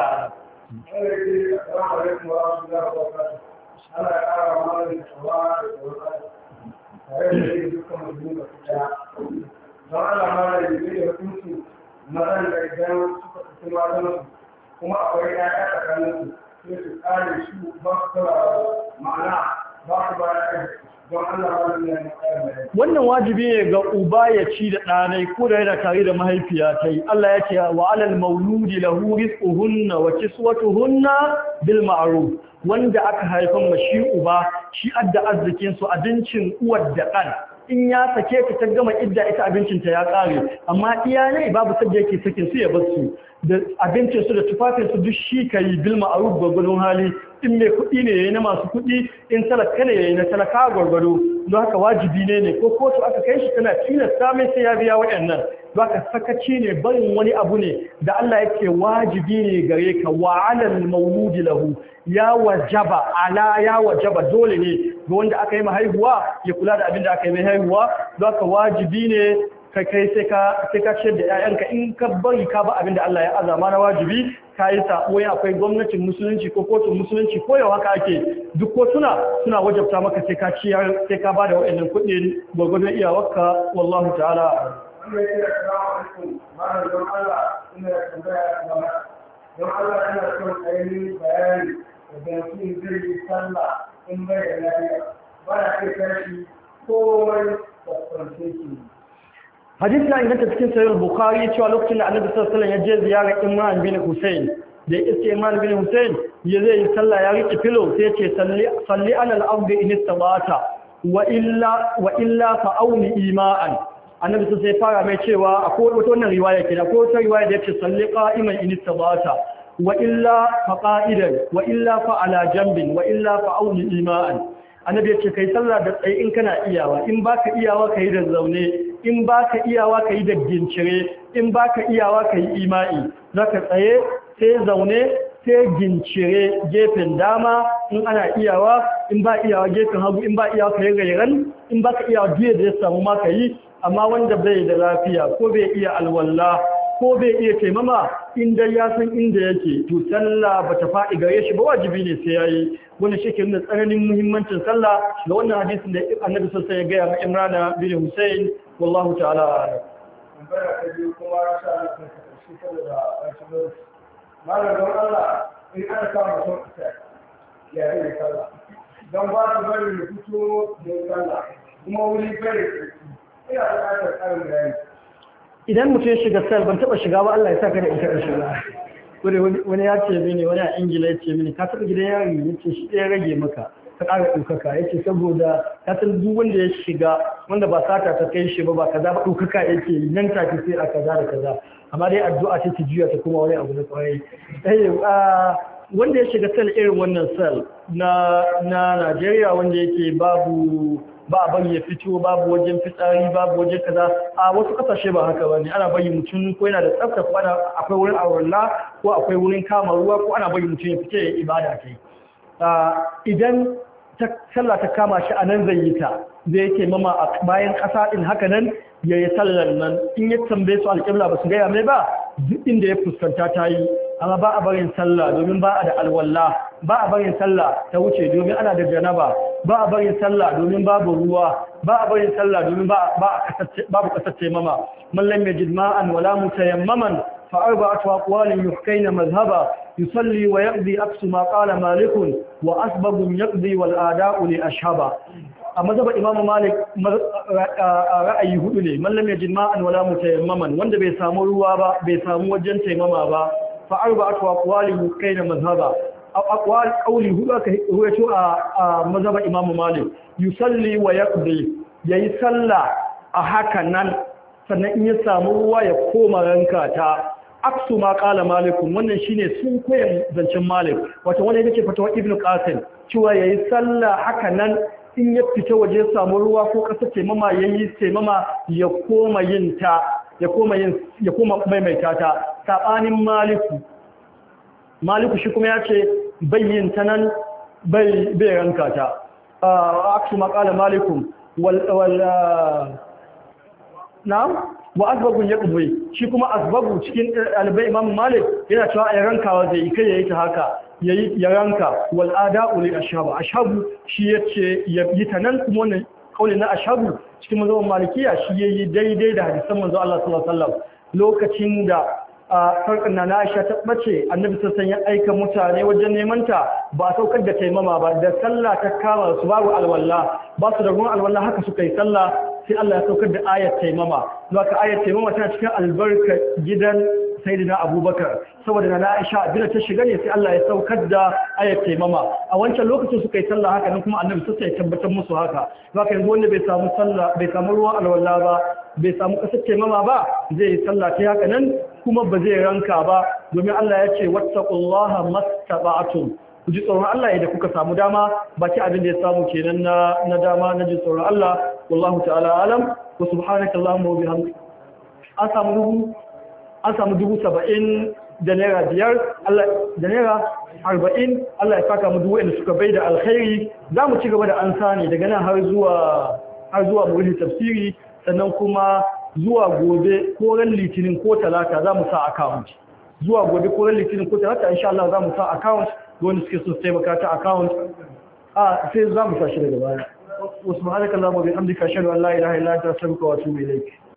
don Allah ma da yi da hukunci mazan da idan suka fi matansu kuma akwai ƴaƴa tsakaninsu sai su kare shi ba su tara ma'ana ba su ba da don Allah ma da yi wannan wajibi ne ga uba ya ci da ɗanai ko da yana tare da mahaifiya ta yi Allah ya ce wa alal mauludi lahu rizquhunna wa kiswatuhunna bil ma'ruf wanda aka haifan ma shi uba shi adda arzikin su abincin uwar da ɗan in ya sake ka ta gama idda ita abincinta ya kare amma iya ne babu sadda yake sakin su ya bar su da abincin su da tufafin su duk shi kai bil ma'ruf gurgurun hali in mai kuɗi ne yayi na masu kuɗi in talaka ne yayi na talaka gurguru don haka wajibi ne ne ko kotu aka kai shi tana tilasta mai sai ya biya waɗannan don haka sakaci ne barin wani abu ne da Allah yake wajibi ne gare ka wa alal mauludi lahu ya wajaba ala ya wajaba dole ne ga wanda aka yi mahaihuwa ya kula da abin da aka yi mai haihuwa don haka wajibi ne kai kai sai ka sai ka ciyar da ƴaƴanka in ka bari ka ba abin da Allah ya azama na wajibi ka yi sabo ya akwai gwamnatin musulunci ko kotun musulunci ko yau haka ake duk kotuna suna wajabta maka sai ka ciyar sai ka bada waɗannan kuɗin gwagwadon iyawarka wallahu ta'ala wanda ya ce assalamu alaikum malam don Allah ina da tambaya game don Allah ina son ainihin bayani da mutum zai yi sallah in bai da lafiya ba ya kai tashi komai kwaskwance shi hadisi na inganta cikin sahih bukhari cewa lokacin da annabi sallallahu alaihi wasallam ya je ziyarar Imran bin Hussein da iske Imran bin Hussein ya zai yi sallah ya rike filo sai ya ce salli salli ala al-ardi in istabata wa illa wa illa fa auni ima'an annabi sai fara mai cewa akwai wata wannan riwaya kenan akwai wata riwaya da yake salli qa'iman in istabata wa illa fa qa'idan wa illa fa ala jambin wa illa fa auni ima'an annabi ya ce kai sallah da tsaye in kana iyawa in baka iyawa kai da zaune in baka iyawa kai da gincire in baka iyawa kai ima'i zaka tsaye sai zaune sai gincire gefen dama in ana iyawa in ba iyawa gefen hagu in ba iyawa kai gairan in baka iyawa biye da ya samu ma kai amma wanda bai da lafiya ko bai iya alwala ko bai iya taimama inda ya san inda yake to sallah bata faɗi gare shi ba wajibi ne sai yayi wannan shi ke nuna tsananin muhimmancin sallah da wannan hadisin da Annabi sallallahu alaihi wasallam ya ga ma Imran bin Hussein wallahu ta'ala a'lam. tambaya ta biyu kuma sha Allah ta shi saboda rashin malam don Allah in ana samu mutum a ya yi sallah don ba su bari mu fito da sallah kuma wuri bari ina buƙatar ƙarin bayani idan mutum ya shiga sel ban taba shiga ba Allah ya saka da in taɓa shiga wani wani ya ce mini wani a Ingila ya ce mini ka taɓa gidan yari ya ce shi ɗaya rage maka ka ƙara ɗaukaka ya ce saboda ka san duk wanda ya shiga wanda ba sata ta kai shi ba ba kaza ba ɗaukaka yake yi nan take sai a kaza da kaza amma dai addu'a ce ta juya ta kuma wani abu na kwarai wanda ya shiga sel irin wannan sel na na Najeriya wanda yake babu ba a bari ya fito babu wajen fitsari babu wajen kaza a wasu kasashe ba haka bane ana bari mutum ko yana da tsafta ko ana akwai wurin auralla ko akwai wurin kama ruwa ko ana bari mutum ya fice ya ibada kai idan ta sallah ta kama shi anan zai yi ta zai yake mama a bayan kasa din haka nan yayi sallar nan in ya tambaye su alƙibla ba su ga ya mai ba duk inda ya fuskanta ta yi amma ba a barin sallah domin ba a da alwalla ba a barin sallah ta wuce domin ana da janaba ba a barin sallah domin babu ruwa ba a barin sallah domin ba babu kasance mama man lam yajid ma'an wala mutayammaman fa arba'atu aqwalin yuhkayna madhhaba yusalli wa yaqdi aksu ma qala malik wa asbagu yaqdi wal ada'u li ashhaba a mazhabar imamu malik ra'ayi hudu ne man lam yajid ma'an wala mutayammaman wanda bai samu ruwa ba bai samu wajen taimama ba fa arba'atu aqwalin yuhkayna madhhaba aqwal qawli hudu aka ruwaito a mazhabar imamu malik yusalli wa yaqdi yayi sallah a haka nan sannan in ya samu ruwa ya koma ranka ta aksu ma qala malikun wannan shine sun koyan zancen malik wato wanda yake fatawa ibnu qasim cewa yayi sallah haka nan in ya fita waje ya samu ruwa ko kasa taimama yayi taimama ya koma yin ta ya koma yin ya koma maimaita ta sabanin maliku maliku shi kuma yace bayyin ta nan bai bai ranka ta aksu ma qala malikum wal wal na'am wa asbagun yaqbi shi kuma asbagu cikin albai imam malik yana cewa ai rankawa zai kai yayi ta haka yayi ya ranka wal ada'u li ashabu ashabu shi yace yayi ta nan kuma wannan kauli na ashabu cikin mazhabin malikiya shi yayi daidai da hadisan manzo Allah sallallahu alaihi wasallam lokacin da farkon na Aisha ta bace annabi sallallahu ya aika mutane wajen neman ta ba saukar da taimama ba da sallah ta kama su babu alwala ba su da ruwan alwala haka suka yi sallah sai Allah ya saukar da ayat taimama zaka ayat taimama tana cikin albarka gidan sayyidina Abubakar saboda na Aisha abinda ta shiga ne sai Allah ya saukar da ayat taimama a wancan lokacin suka yi sallah haka nan kuma annabi sai ya tabbatar musu haka zaka yanzu wanda bai samu sallah bai samu ruwan alwala ba bai samu kasar taimama ba zai yi sallah ta haka nan kuma ba zai ranka ba domin Allah ya ce wattaqullaha mastata'tum ku ji tsoron Allah idan kuka samu dama baki abin da ya samu kenan na na dama na ji tsoron Allah wallahu ta'ala alam wa subhanakallahumma wa bihamdika an samu dubu an samu dubu saba'in da naira biyar Allah da naira arba'in Allah ya saka mu dubu inda suka bai da alkhairi za mu ci gaba da ansa ne daga nan har zuwa har zuwa mu tafsiri sannan kuma zuwa gobe ko ran litinin ko talata za mu sa account zuwa gobe ko ran litinin ko talata insha Allah za mu sa account wanda suke so taimaka ta account a sai za mu sa shi daga baya subhanakallahumma wa bihamdika ashhadu an la ilaha illa anta astaghfiruka wa atubu ilayk